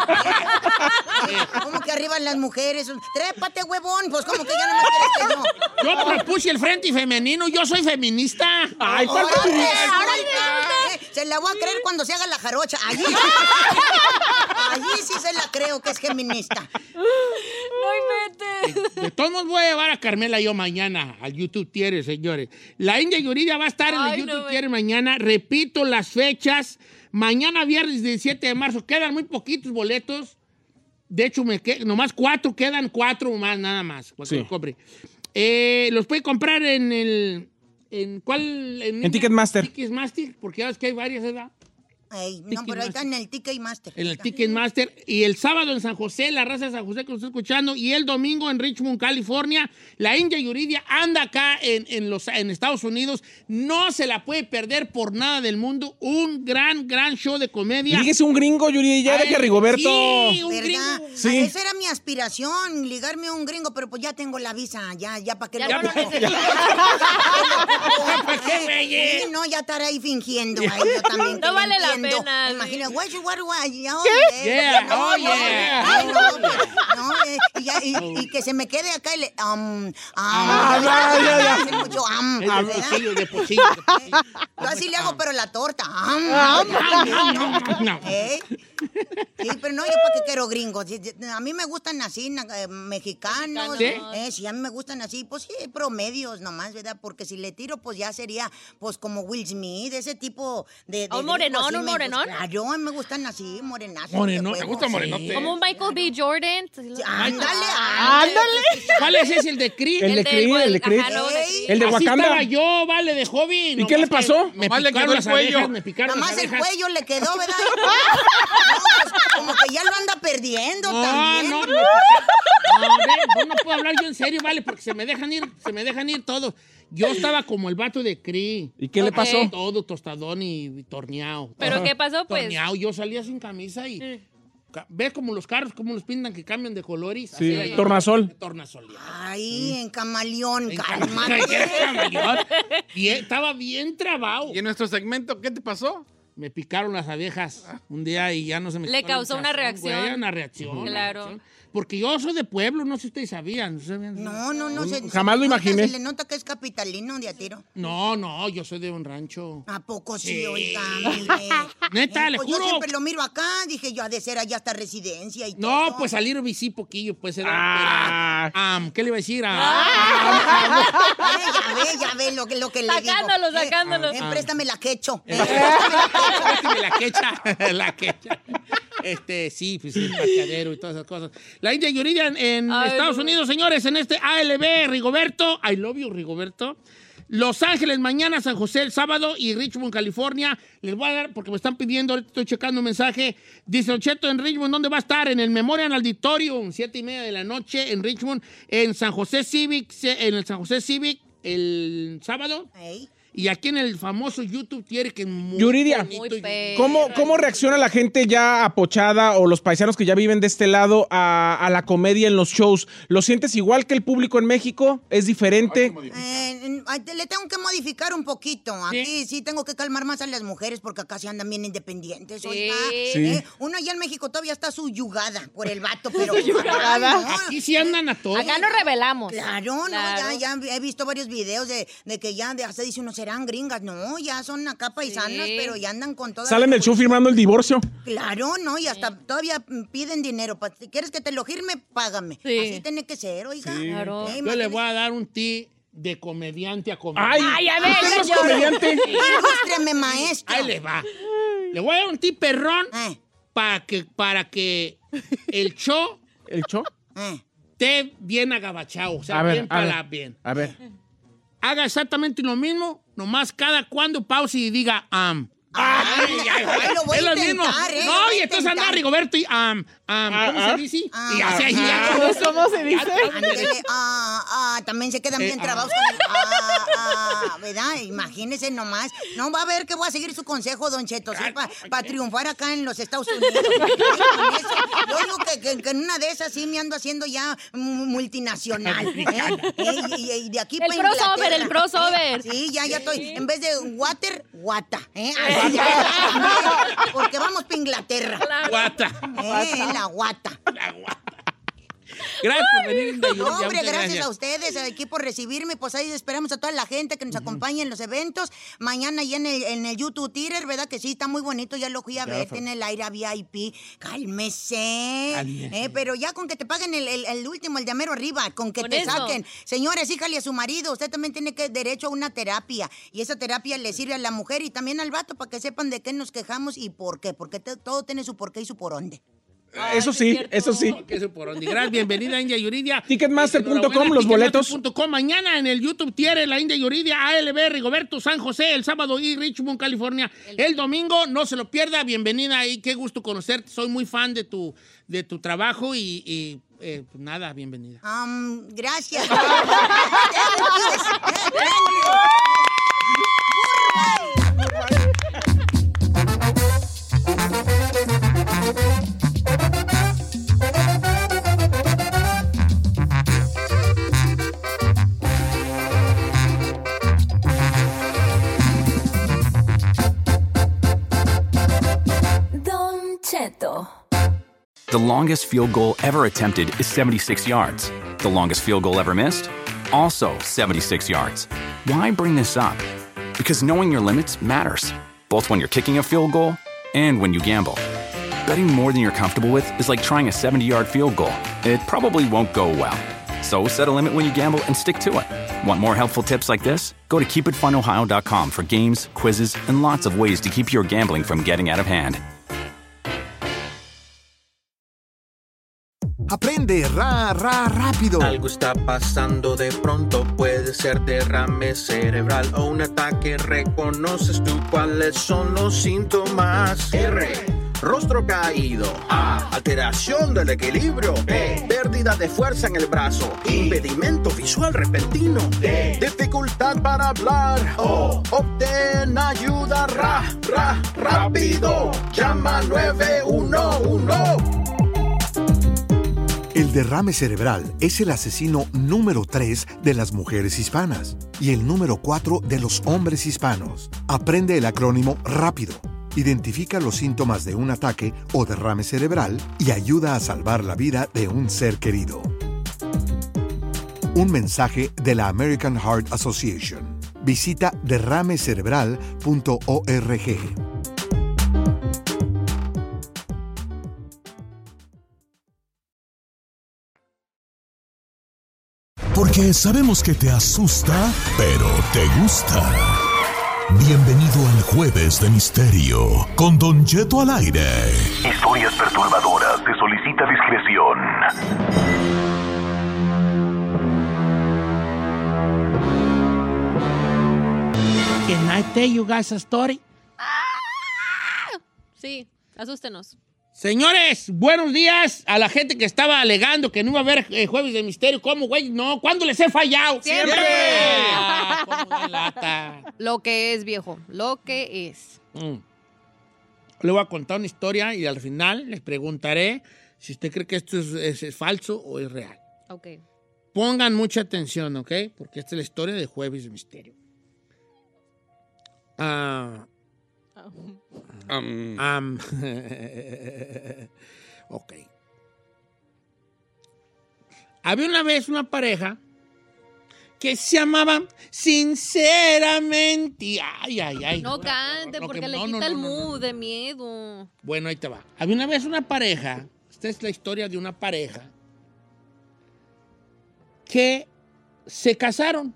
¿Cómo que arriba las mujeres? Trépate, huevón, pues como que ya nomás quieres que yo. Yo propuse el frente femenino, yo soy feminista. Ay, ¿cuál Órale, feminista? se la voy a creer cuando se haga la jarocha. Allí sí se la creo que es feminista. No inventes. De todos modos voy a llevar a Carmela yo mañana al YouTube Tiere, señores. La India Yuridia va a estar en el Ay, YouTube no, Tiere mañana. Repito las fechas. Mañana viernes 17 de marzo. Quedan muy poquitos boletos. De hecho, nomás 4 quedan, 4 más, nada más. Para que Sí. los compre. Los puede comprar ¿en cuál? En Ticketmaster. Ticketmaster, porque ya ves que hay varias, ¿verdad? Ey, no, pero ahí está en el Ticketmaster. En el Ticketmaster. Y el sábado en San José, la raza de San José que nos está escuchando. Y el domingo en Richmond, California. La India Yuridia anda acá en Estados Unidos. No se la puede perder por nada del mundo. Un gran show de comedia. Dígase un gringo, Yuridia, de que Rigoberto. Sí, un ¿Verdad? gringo. Sí. Esa era mi aspiración, ligarme a un gringo, pero pues ya tengo la visa, ya para que Ya lo no ocupo. necesito. ¿Para qué, güey? Sí, no, ya estará ahí fingiendo. Ahí yo también No que vale la entiendo. pena. Imagina, what, Yeah, oh, yeah. Y que se me quede acá el... ya. Hace mucho De pocillo. Yo así le hago, pero la torta. No. Sí, pero no, yo para qué quiero gringos. A mí me gustan así, mexicanos. ¿Sí? Sí, a mí me gustan así, pues sí, promedios nomás, ¿verdad? Porque si le tiro, pues ya sería, pues como Will Smith, ese tipo de ¿Un gringos, morenón, sí un me morenón? gusta. Claro, a mí me gustan así, morenazos. Morenón, de ¿te huevo, gusta sí. morenote? Como un Michael B. Jordan. Ándale. ¿Cuál es ese? ¿El de Creed? El de Creed, el de Creed. Ajá, no, de Ey. Creed. El de Así Wakanda. estaba yo, vale, de joven. ¿Y qué le pasó? Me Nomás le picaron quedó las el cuello. abejas, me picaron Nada las más el abejas. cuello le quedó, ¿verdad? No, pues, como que ya lo anda perdiendo también. No, no puedo hablar yo en serio, vale, porque se me dejan ir todos. Yo estaba como el vato de Cree. ¿Y qué le pasó? Todo tostadón y torneado. ¿Pero qué pasó, pues? Torneado, yo salía sin camisa y... ¿Ves como los carros, cómo los pintan que cambian de colores? Sí, Así era yo. tornasol. Tornasol. Ay, en camaleón, Ay, cálmate. estaba bien trabado. Y en nuestro segmento, ¿qué te pasó? Me picaron las abejas un día y ya no se me... Le quitó la causó una hinchazón, reacción. güey, una reacción. Claro. Porque yo soy de pueblo, no sé si ustedes sabían. No. Jamás lo imaginé. Se le nota que es capitalino de a tiro. No, yo soy de un rancho. ¿A poco sí, Sí. oiga, mire? Neta, le Pues juro. yo siempre lo miro acá, dije yo, ha de ser allá hasta residencia y todo. No, pues salir bici poquillo, pues era... ¿qué le iba a decir? Ya ve lo que le digo. Sacándolo. Préstame la quecho. Préstame la quecha. Sí, pues el parqueadero y todas esas cosas. La India Yuridia en Estados Unidos, señores, en este ALB, Rigoberto, I love you, Rigoberto. Los Ángeles mañana, San José el sábado y Richmond, California. Les voy a dar, porque me están pidiendo, ahorita estoy checando un mensaje. Dice Don Cheto, en Richmond, ¿dónde va a estar? En el Memorial Auditorium, 7:30 de la noche en Richmond, en San José Civic, el sábado. Ey. Y aquí en el famoso YouTube tiene que muy Yuridia, bonito y- ¿Cómo reacciona la gente ya apochada o los paisanos que ya viven de este lado a la comedia en los shows? ¿Lo sientes igual que el público en México? ¿Es diferente? Le tengo que modificar un poquito. Aquí sí tengo que calmar más a las mujeres porque acá sí andan bien independientes. Oiga. Sí. Uno allá en México todavía está subyugada por el vato, pero... Aquí sí andan a todos. Acá nos revelamos. Claro, no, ya he visto varios videos de que ya hasta dice uno, serán gringas. No, ya son acá paisanas, pero ya andan con todas... Salen del show firmando el divorcio. Claro, no, y hasta todavía piden dinero. Si quieres que te lo firme, págame. Sí. Así tiene que ser, oiga. Claro. Yo le voy a dar un tip de comediante a comediante. ¡Ay! a ver, ¿Usted no es señor. comediante? Ilústreme, maestro. Ahí le va. Le voy a dar un tip perrón Eh, para que el show ¿El show? esté bien agabachado. O sea, A ver, bien a ver. para bien. A ver. Haga exactamente lo mismo, nomás cada cuando pause y diga lo voy es a lo mismo. intentar, lo No, voy y a entonces anda intentar. Rigoberto y ¿cómo se dice? Y así ahí ya. ¿Cómo se dice? Ándele, también se quedan bien trabados con el ¿verdad? Imagínese nomás. No, va a ver que voy a seguir su consejo, Don Cheto, ¿sí? Para triunfar acá en los Estados Unidos. Con eso, yo digo que en una de esas sí me ando haciendo ya multinacional. Y de aquí para Inglaterra. El crossover. Sí, ya estoy. En vez de water, guata. Así ya. Porque vamos para Inglaterra. Guata. La guata. Gracias por venir, India Yuridia, No, hombre, muchas gracias a ustedes, aquí por recibirme. Pues ahí esperamos a toda la gente que nos acompañe en los eventos. Mañana ya en el YouTube Theater, ¿verdad? Que sí, está muy bonito, ya lo fui a ver. Tiene el aire VIP. Cálmese. Pero ya con que te paguen el último, el de mero arriba, con que Con te eso. saquen. Señores, híjale a su marido. Usted también tiene derecho a una terapia. Y esa terapia le sirve a la mujer y también al vato para que sepan de qué nos quejamos y por qué. Porque todo tiene su por qué y su por dónde. Eso sí, eso sí. Queso por donde. Gracias, bienvenida India Yuridia. Ticketmaster.com, los boletos. Ticketmaster.com. Mañana en el YouTube tiene la India Yuridia, ALB, Rigoberto, San José, el sábado y Richmond, California. El domingo, no se lo pierda, bienvenida y qué gusto conocerte. Soy muy fan de tu trabajo y pues nada, bienvenida. Gracias. Don Cheto. The longest field goal ever attempted is 76 yards. The longest field goal ever missed? Also 76 yards. Why bring this up? Because knowing your limits matters, both when you're kicking a field goal and when you gamble. Betting more than you're comfortable with is like trying a 70-yard field goal. It probably won't go well. So set a limit when you gamble and stick to it. Want more helpful tips like this? Go to keepitfunohio.com for games, quizzes, and lots of ways to keep your gambling from getting out of hand. Aprende rápido. Algo está pasando de pronto, puede ser derrame cerebral o un ataque. ¿Reconoces tú cuáles son los síntomas? R, rostro caído. A, alteración del equilibrio. B, pérdida de fuerza en el brazo. Impedimento visual repentino. D, dificultad para hablar. O, obtén ayuda rápido. Llama 911. El derrame cerebral es el asesino número 3 de las mujeres hispanas y el número 4 de los hombres hispanos. Aprende el acrónimo rápido. Identifica los síntomas de un ataque o derrame cerebral y ayuda a salvar la vida de un ser querido. Un mensaje de la American Heart Association. Visita derramecerebral.org. Porque sabemos que te asusta, pero te gusta. Bienvenido al Jueves de Misterio, con Don Cheto al aire. Historias perturbadoras, se solicita discreción. Can I tell you guys a story? Sí, asústenos. Señores, buenos días a la gente que estaba alegando que no iba a haber Jueves de Misterio. ¿Cómo, güey? No, ¿cuándo les he fallado? ¡Siempre! ¿Cómo de lata? Lo que es, viejo, lo que es. Le voy a contar una historia y al final les preguntaré si usted cree que esto es falso o es real. Ok. Pongan mucha atención, ¿ok? Porque esta es la historia de Jueves de Misterio. Ok. Había una vez una pareja que se llamaban Sinceramente. Ay. No cante, porque le quita el mood de miedo. Bueno, ahí te va. Había una vez una pareja. Esta es la historia de una pareja que se casaron.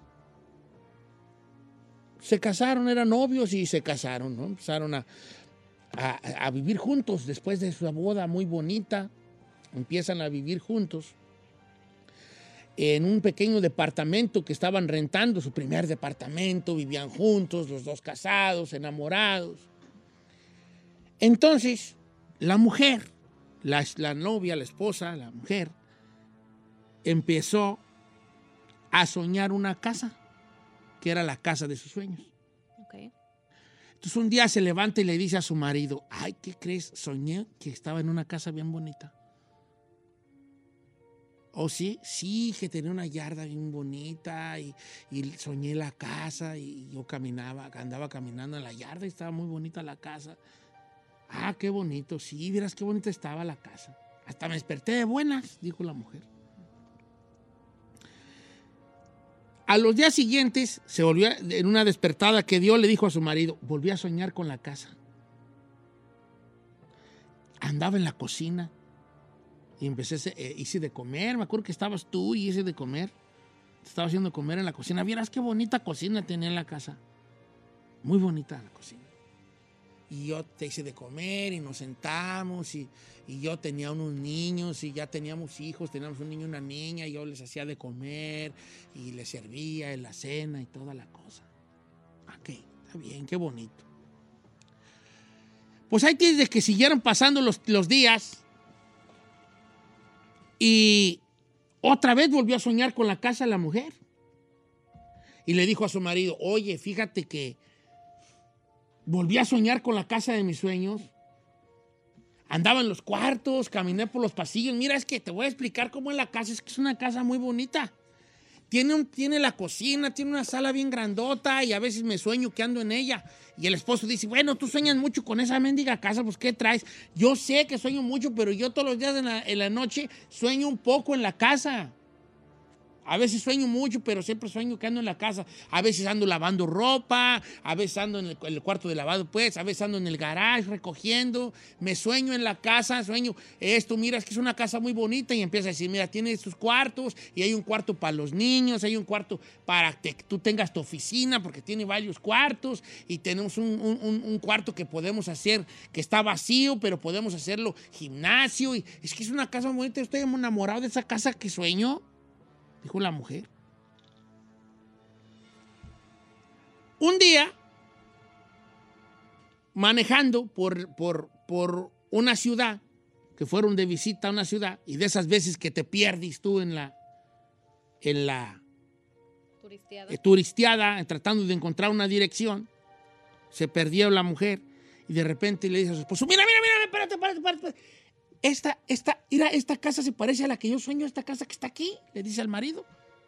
Eran novios y se casaron, ¿no? Empezaron a vivir juntos después de su boda muy bonita. Empiezan a vivir juntos en un pequeño departamento que estaban rentando, su primer departamento. Vivían juntos, los dos casados, enamorados. Entonces, la mujer, la novia, la esposa, la mujer, empezó a soñar una casa, que era la casa de sus sueños. Okay. Entonces un día se levanta y le dice a su marido, ay, ¿qué crees? Soñé que estaba en una casa bien bonita. ¿Oh, sí? Sí, que tenía una yarda bien bonita y soñé la casa y yo andaba caminando en la yarda y estaba muy bonita la casa. Ah, qué bonito, sí, vieras qué bonita estaba la casa. Hasta me desperté de buenas, dijo la mujer. A los días siguientes, se volvió en una despertada que dio, le dijo a su marido, volví a soñar con la casa. Andaba en la cocina y hice de comer. Me acuerdo que estabas tú y hice de comer. Te estaba haciendo comer en la cocina. Vieras qué bonita cocina tenía en la casa. Muy bonita la cocina. Y yo te hice de comer y nos sentamos y yo tenía unos niños y ya teníamos hijos, teníamos un niño y una niña y yo les hacía de comer y les servía en la cena y toda la cosa. Ok, está bien, qué bonito. Pues ahí tienes que siguieron pasando los días y otra vez volvió a soñar con la casa de la mujer. Y le dijo a su marido, oye, fíjate que volví a soñar con la casa de mis sueños. Andaba en los cuartos, caminé por los pasillos. Mira, es que te voy a explicar cómo es la casa. Es que es una casa muy bonita. Tiene la cocina, tiene una sala bien grandota y a veces me sueño que ando en ella. Y el esposo dice, bueno, tú sueñas mucho con esa mendiga casa, pues ¿qué traes? Yo sé que sueño mucho, pero yo todos los días en la noche sueño un poco en la casa. A veces sueño mucho, pero siempre sueño que ando en la casa. A veces ando lavando ropa, a veces ando en el cuarto de lavado, pues, a veces ando en el garage recogiendo. Me sueño en la casa, sueño esto, mira, es que es una casa muy bonita. Y empieza a decir, mira, tiene estos cuartos y hay un cuarto para los niños, hay un cuarto para que tú tengas tu oficina, porque tiene varios cuartos. Y tenemos un cuarto que podemos hacer, que está vacío, pero podemos hacerlo gimnasio. Y es que es una casa muy bonita, estoy enamorado de esa casa que sueño. Dijo la mujer. Un día, manejando por una ciudad, que fueron de visita a una ciudad, y de esas veces que te pierdes tú en la turisteada, tratando de encontrar una dirección, se perdió la mujer, y de repente le dice a su esposo, mira, espérate. Esta casa se parece a la que yo sueño, esta casa que está aquí, le dice al marido.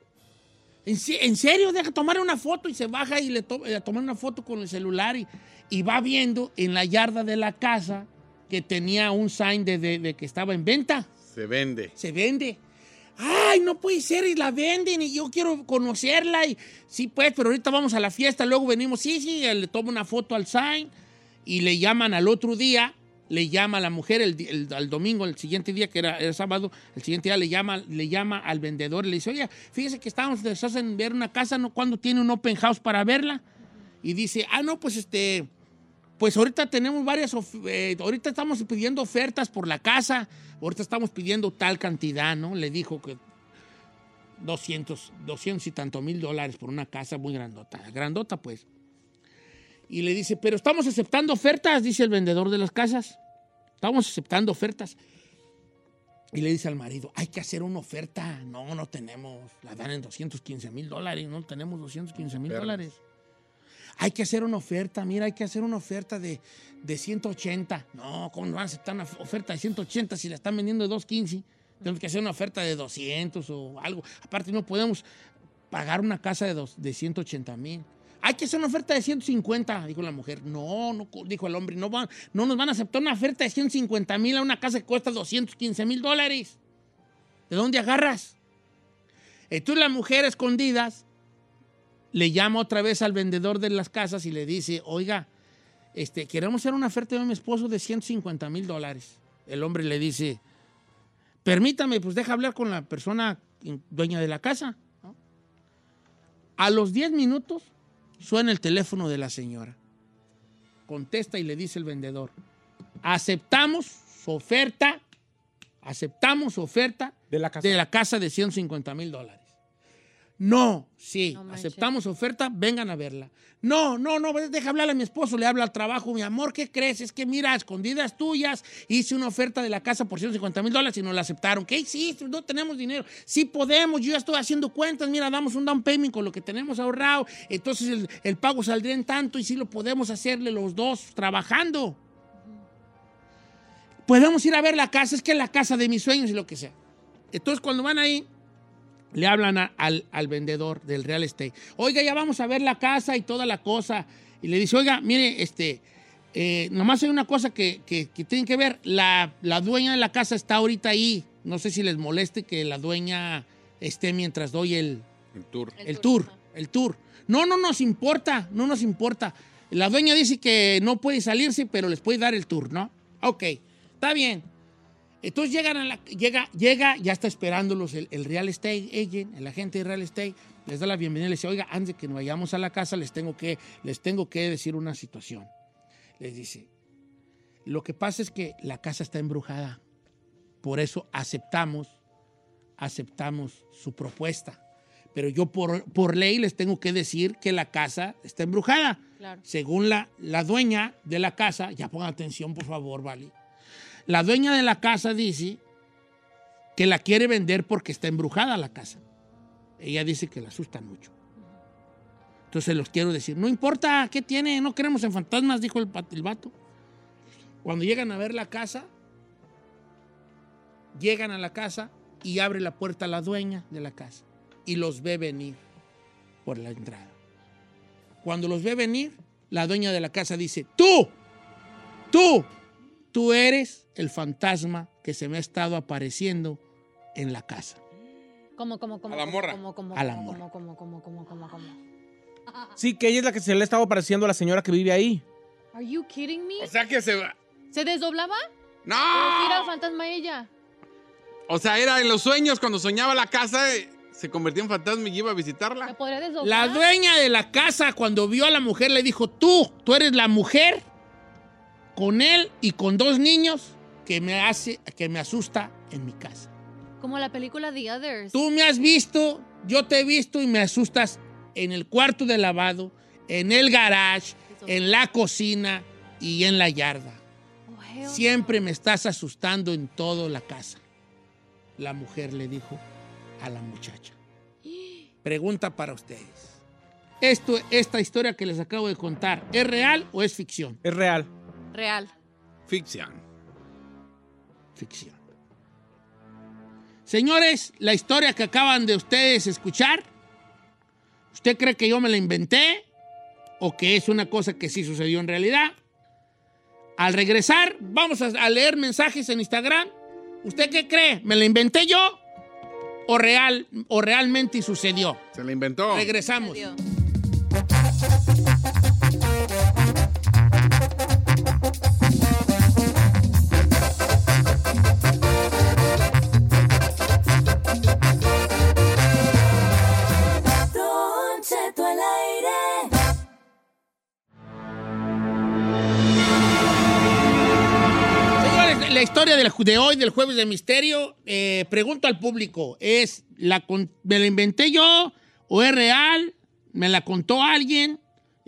¿En serio? Deja tomar una foto y se baja y le toma una foto con el celular y va viendo en la yarda de la casa que tenía un sign de que estaba en venta. Se vende. Ay, no puede ser, y la venden y yo quiero conocerla. Y sí, pues, pero ahorita vamos a la fiesta, luego venimos. Sí, le toma una foto al sign y le llaman al otro día. Le llama a la mujer al domingo, el siguiente día, que era sábado, el siguiente día le llama al vendedor y le dice, oye, fíjese que estábamos interesados en ver una casa, ¿no? ¿Cuándo tiene un open house para verla? Y dice, no, pues pues ahorita tenemos ahorita estamos pidiendo ofertas por la casa, ahorita estamos pidiendo tal cantidad, ¿no? Le dijo que 200 y tanto $1,000 por una casa muy grandota pues. Y le dice, pero estamos aceptando ofertas, dice el vendedor de las casas. Estamos aceptando ofertas. Y le dice al marido, hay que hacer una oferta. No tenemos. La dan en $215,000. No tenemos $215,000. Hay que hacer una oferta. Mira, hay que hacer una oferta de 180. No, ¿cómo no van a aceptar una oferta de 180 si la están vendiendo de 215? Tenemos que hacer una oferta de 200 o algo. Aparte, no podemos pagar una casa de 180,000. Hay que hacer una oferta de 150, dijo la mujer. No, dijo el hombre, no nos van a aceptar una oferta de 150,000 a una casa que cuesta $215,000. ¿De dónde agarras? Entonces la mujer, escondidas, le llama otra vez al vendedor de las casas y le dice, oiga, queremos hacer una oferta de mi esposo de $150,000. El hombre le dice, permítame, pues deja hablar con la persona dueña de la casa, ¿no? A los 10 minutos suena el teléfono de la señora. Contesta y le dice el vendedor, aceptamos su oferta de la casa de $150,000. No, sí, no aceptamos oferta, vengan a verla. No, deja hablarle a mi esposo, le habla al trabajo, mi amor, ¿qué crees? Es que mira, a escondidas tuyas, hice una oferta de la casa por $150,000 y nos la aceptaron. ¿Qué hiciste? No tenemos dinero. Sí podemos, yo ya estoy haciendo cuentas, mira, damos un down payment con lo que tenemos ahorrado, entonces el pago saldría en tanto y sí lo podemos hacerle los dos trabajando. Podemos ir a ver la casa, es que es la casa de mis sueños y lo que sea. Entonces cuando van ahí, le hablan al vendedor del real estate. Oiga, ya vamos a ver la casa y toda la cosa. Y le dice, oiga, mire, nomás hay una cosa que tienen que ver. La dueña de la casa está ahorita ahí. No sé si les moleste que la dueña esté mientras doy el tour. No nos importa. La dueña dice que no puede salirse, pero les puede dar el tour, ¿no? Ok, está bien. Entonces llega, ya está esperándolos el real estate agent, el agente de real estate, les da la bienvenida y les dice, oiga, antes de que nos vayamos a la casa les tengo que decir una situación. Les dice, lo que pasa es que la casa está embrujada. Por eso aceptamos su propuesta. Pero yo por ley les tengo que decir que la casa está embrujada. Claro. Según la dueña de la casa, ya pongan atención por favor, ¿vale? La dueña de la casa dice que la quiere vender porque está embrujada la casa. Ella dice que la asusta mucho. Entonces los quiero decir, no importa, ¿qué tiene? No creemos en fantasmas, dijo el vato. Cuando llegan a ver la casa, llegan a la casa y abre la puerta a la dueña de la casa y los ve venir por la entrada. Cuando los ve venir, la dueña de la casa dice, tú eres el fantasma que se me ha estado apareciendo en la casa. ¿Cómo? A la morra. A la morra. ¿Cómo? Sí, que ella es la que se le ha estado apareciendo a la señora que vive ahí. Are you kidding me? O sea que se va. ¿Se desdoblaba? ¡No! ¿O era fantasma ella? O sea, era en los sueños, cuando soñaba la casa, se convirtió en fantasma y iba a visitarla. ¿Se podría desdoblar? La dueña de la casa, cuando vio a la mujer, le dijo, tú eres la mujer con él y con 2 niños que me asusta en mi casa. Como la película The Others. Tú me has visto, yo te he visto y me asustas en el cuarto de lavado, en el garage, en la cocina y en la yarda. Siempre me estás asustando en toda la casa. La mujer le dijo a la muchacha. Pregunta para ustedes. Esta historia que les acabo de contar, ¿es real o es ficción? Es real. Real. Ficción. Señores, la historia que acaban de ustedes escuchar, ¿usted cree que yo me la inventé o que es una cosa que sí sucedió en realidad? Al regresar, vamos a leer mensajes en Instagram. ¿Usted qué cree? ¿Me la inventé yo o realmente sucedió? Se la inventó. Regresamos. Don Cheto al aire. Señores, la historia de hoy, del Jueves de Misterio, pregunto al público, ¿me la inventé yo o es real? ¿Me la contó alguien?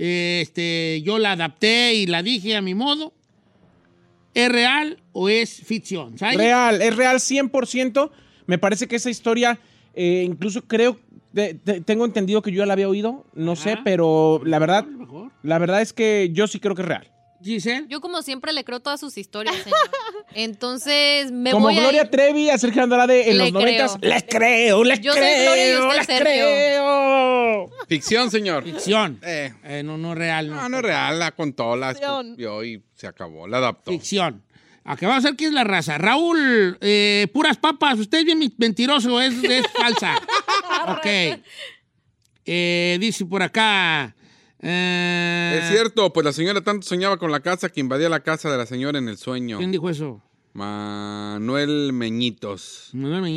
Yo la adapté y la dije a mi modo. ¿Es real o es ficción? ¿Sabes? Es real 100%. Me parece que esa historia, incluso tengo entendido que yo ya la había oído, no sé, pero la verdad es que yo sí creo que es real. Giselle. Yo como siempre le creo todas sus historias, señor. Entonces me como voy Gloria Trevi a Sergio Andrade en los 90s. Les creo. Yo soy Gloria y usted Sergio. Creo. Ficción, señor. Ficción. No es real. No es real. La contó, la escribió y se acabó. La adaptó. Ficción. Acá va a ser que es la raza. Raúl, puras papas. Usted es bien mentiroso. Es falsa. Ok. Dice por acá... Es cierto, pues la señora tanto soñaba con la casa que invadía la casa de la señora en el sueño. ¿Quién dijo eso? Manuel Meñitos.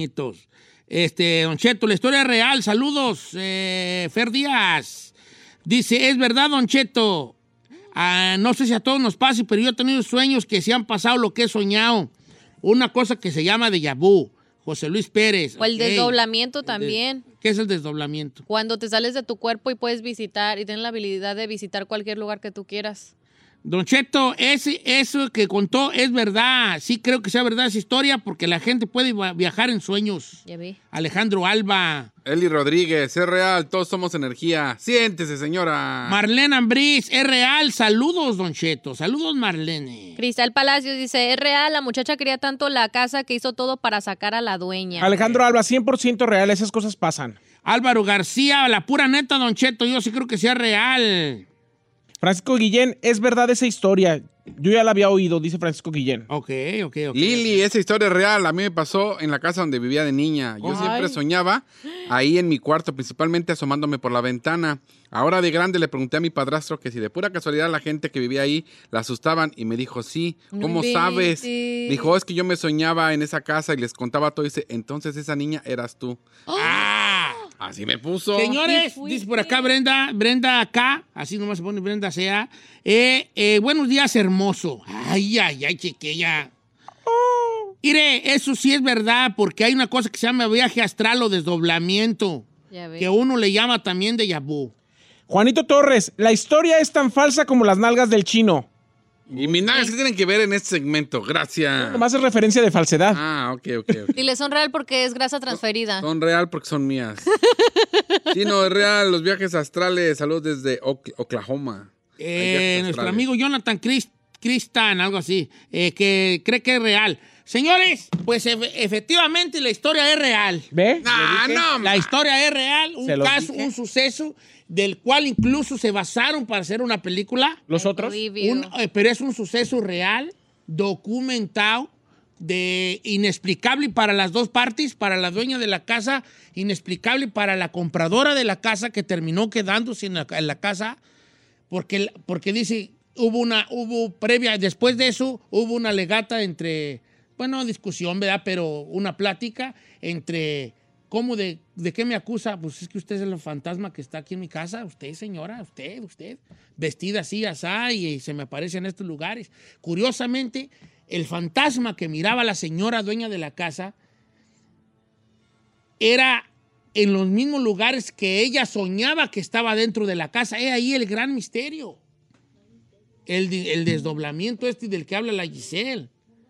Don Cheto, la historia es real. Saludos, Fer Díaz. Dice, es verdad, Don Cheto. No sé si a todos nos pase, pero yo he tenido sueños que se han pasado lo que he soñado. Una cosa que se llama déjà vu. José Luis Pérez. O el desdoblamiento también. ¿Qué es el desdoblamiento? Cuando te sales de tu cuerpo y puedes visitar y tienes la habilidad de visitar cualquier lugar que tú quieras. Don Cheto, eso que contó es verdad. Sí creo que sea verdad esa historia porque la gente puede viajar en sueños. Ya vi. Alejandro Alba. Eli Rodríguez, es real, todos somos energía. Siéntese, señora. Marlene Ambriz, es real. Saludos, Don Cheto. Saludos, Marlene. Cristal Palacios dice, es real, la muchacha quería tanto la casa que hizo todo para sacar a la dueña. Alejandro Alba, 100% real, esas cosas pasan. Álvaro García, la pura neta, Don Cheto, yo sí creo que sea real. Francisco Guillén, es verdad esa historia. Yo ya la había oído, dice Francisco Guillén. Ok. Lili, esa historia es real. A mí me pasó en la casa donde vivía de niña. Yo siempre soñaba ahí en mi cuarto, principalmente asomándome por la ventana. Ahora de grande le pregunté a mi padrastro que si de pura casualidad la gente que vivía ahí la asustaban y me dijo, sí. ¿Cómo sabes? Dijo, es que yo me soñaba en esa casa y les contaba todo. Y dice, entonces esa niña eras tú. Así me puso. Señores, dice por acá Brenda acá, así nomás se pone Brenda sea. Buenos días, hermoso. Ay, chiquilla. Mire, eso sí es verdad, porque hay una cosa que se llama viaje astral o desdoblamiento, que uno le llama también déjà vu. Juanito Torres, la historia es tan falsa como las nalgas del chino. Y mis nalgas, ¿qué tienen que ver en este segmento? Gracias. Nomás es referencia de falsedad. Ok. Dile, son real porque es grasa transferida. Son real porque son mías. Sí, no, es real. Los viajes astrales. Saludos desde Oklahoma. Nuestro amigo Jonathan Cristan, algo así, que cree que es real. Señores, pues efectivamente la historia es real. ¿Ve? La historia es real, un caso, un suceso del cual incluso se basaron para hacer una película. ¿Los otros? Pero es un suceso real, documentado, inexplicable para las dos partes, para la dueña de la casa, inexplicable para la compradora de la casa que terminó quedándose en la casa, porque dice, hubo previa, después de eso hubo una legata entre... Bueno, discusión, ¿verdad? Pero una plática entre, ¿cómo de qué me acusa? Pues es que usted es el fantasma que está aquí en mi casa. Usted, señora, usted. Vestida así, asá, y se me aparece en estos lugares. Curiosamente, el fantasma que miraba a la señora dueña de la casa era en los mismos lugares que ella soñaba que estaba dentro de la casa. Es ahí el gran misterio. El desdoblamiento del que habla la Giselle.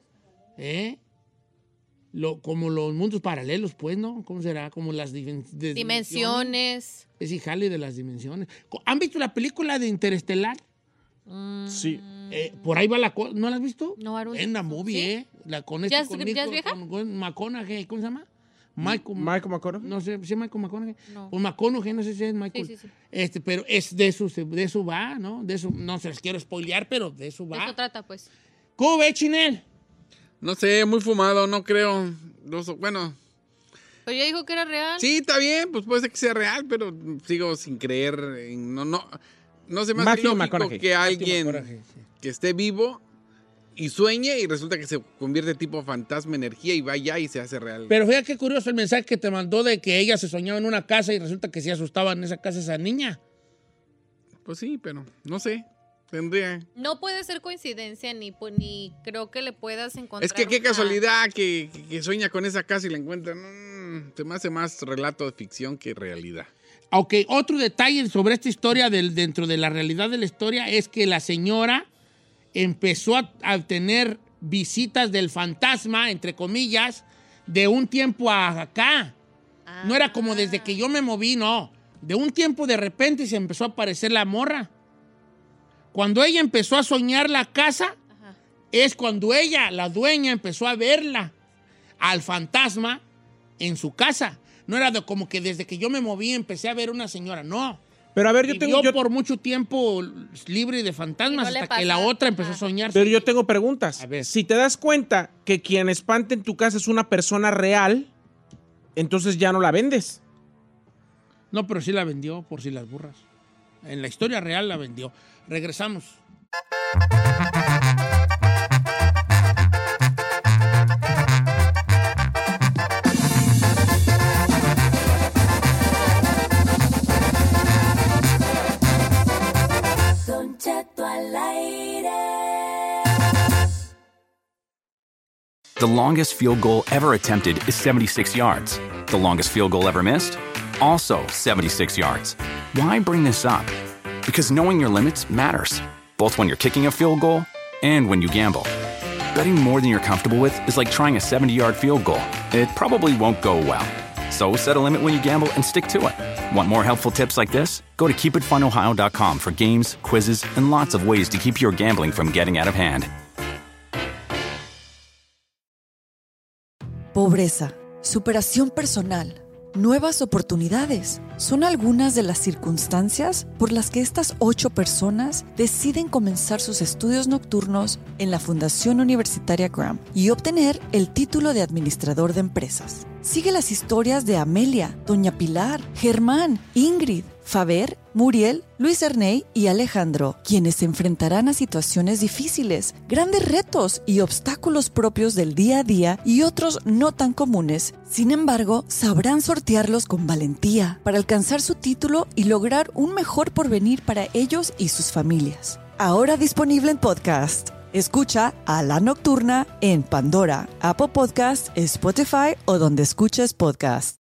Como los mundos paralelos, pues, ¿no? ¿Cómo será? Como las dimensiones. Es hijale de las dimensiones. ¿Han visto la película de Interestelar? Sí. Por ahí va la cosa. ¿No la has visto? No, Arun. En la movie, ¿Sí? ¿Ya es vieja? Con McConaughey, ¿cómo se llama? Michael McConaughey. No sé, ¿sí Michael McConaughey? No. Pues McConaughey, no sé si es Michael. Sí. Pero es de eso va, ¿no? De eso, no se les quiero spoilear, pero de eso va. De eso trata, pues. ¿Cómo ve, Chinel? No sé, muy fumado, no creo. Bueno. Pero ya dijo que era real. Sí, está bien, pues puede ser que sea real, pero sigo sin creer. No se me hace lógico que alguien que esté vivo y sueñe y resulta que se convierte tipo fantasma, energía y va allá y se hace real. Pero fíjate qué curioso el mensaje que te mandó de que ella se soñaba en una casa y resulta que se asustaba en esa casa esa niña. Pues sí, pero no sé. Tendría. No puede ser coincidencia ni creo que le puedas encontrar. Es que qué casualidad que sueña con esa casa y la encuentra. Se me hace más relato de ficción que realidad. Ok, otro detalle sobre esta historia dentro de la realidad de la historia es que la señora empezó a tener visitas del fantasma, entre comillas, de un tiempo a acá. No era como desde que yo me moví, no. De un tiempo de repente se empezó a aparecer la morra. Cuando ella empezó a soñar la casa, es cuando ella, la dueña, empezó a verla al fantasma en su casa. No era como que desde que yo me moví empecé a ver una señora, no. Pero a ver, yo por mucho tiempo libre de fantasmas hasta que la otra empezó a soñar. Pero yo tengo preguntas. A ver. Si te das cuenta que quien espanta en tu casa es una persona real, entonces ya no la vendes. No, pero sí la vendió, por si las burras. En la historia real la vendió. Regresamos. Don Cheto al aire. The longest field goal ever attempted is 76 yards. The longest field goal ever missed? Also 76 yards. Why bring this up? Because knowing your limits matters, both when you're kicking a field goal and when you gamble. Betting more than you're comfortable with is like trying a 70-yard field goal. It probably won't go well. So set a limit when you gamble and stick to it. Want more helpful tips like this? Go to keepitfunohio.com for games, quizzes, and lots of ways to keep your gambling from getting out of hand. Pobreza, superación personal, nuevas oportunidades son algunas de las circunstancias por las que estas 8 personas deciden comenzar sus estudios nocturnos en la Fundación Universitaria Graham y obtener el título de administrador de empresas. Sigue las historias de Amelia, Doña Pilar, Germán, Ingrid, Faber, Muriel, Luis Erney y Alejandro, quienes se enfrentarán a situaciones difíciles, grandes retos y obstáculos propios del día a día y otros no tan comunes. Sin embargo, sabrán sortearlos con valentía para alcanzar su título y lograr un mejor porvenir para ellos y sus familias. Ahora disponible en podcast. Escucha a La Nocturna en Pandora, Apple Podcast, Spotify o donde escuches podcast.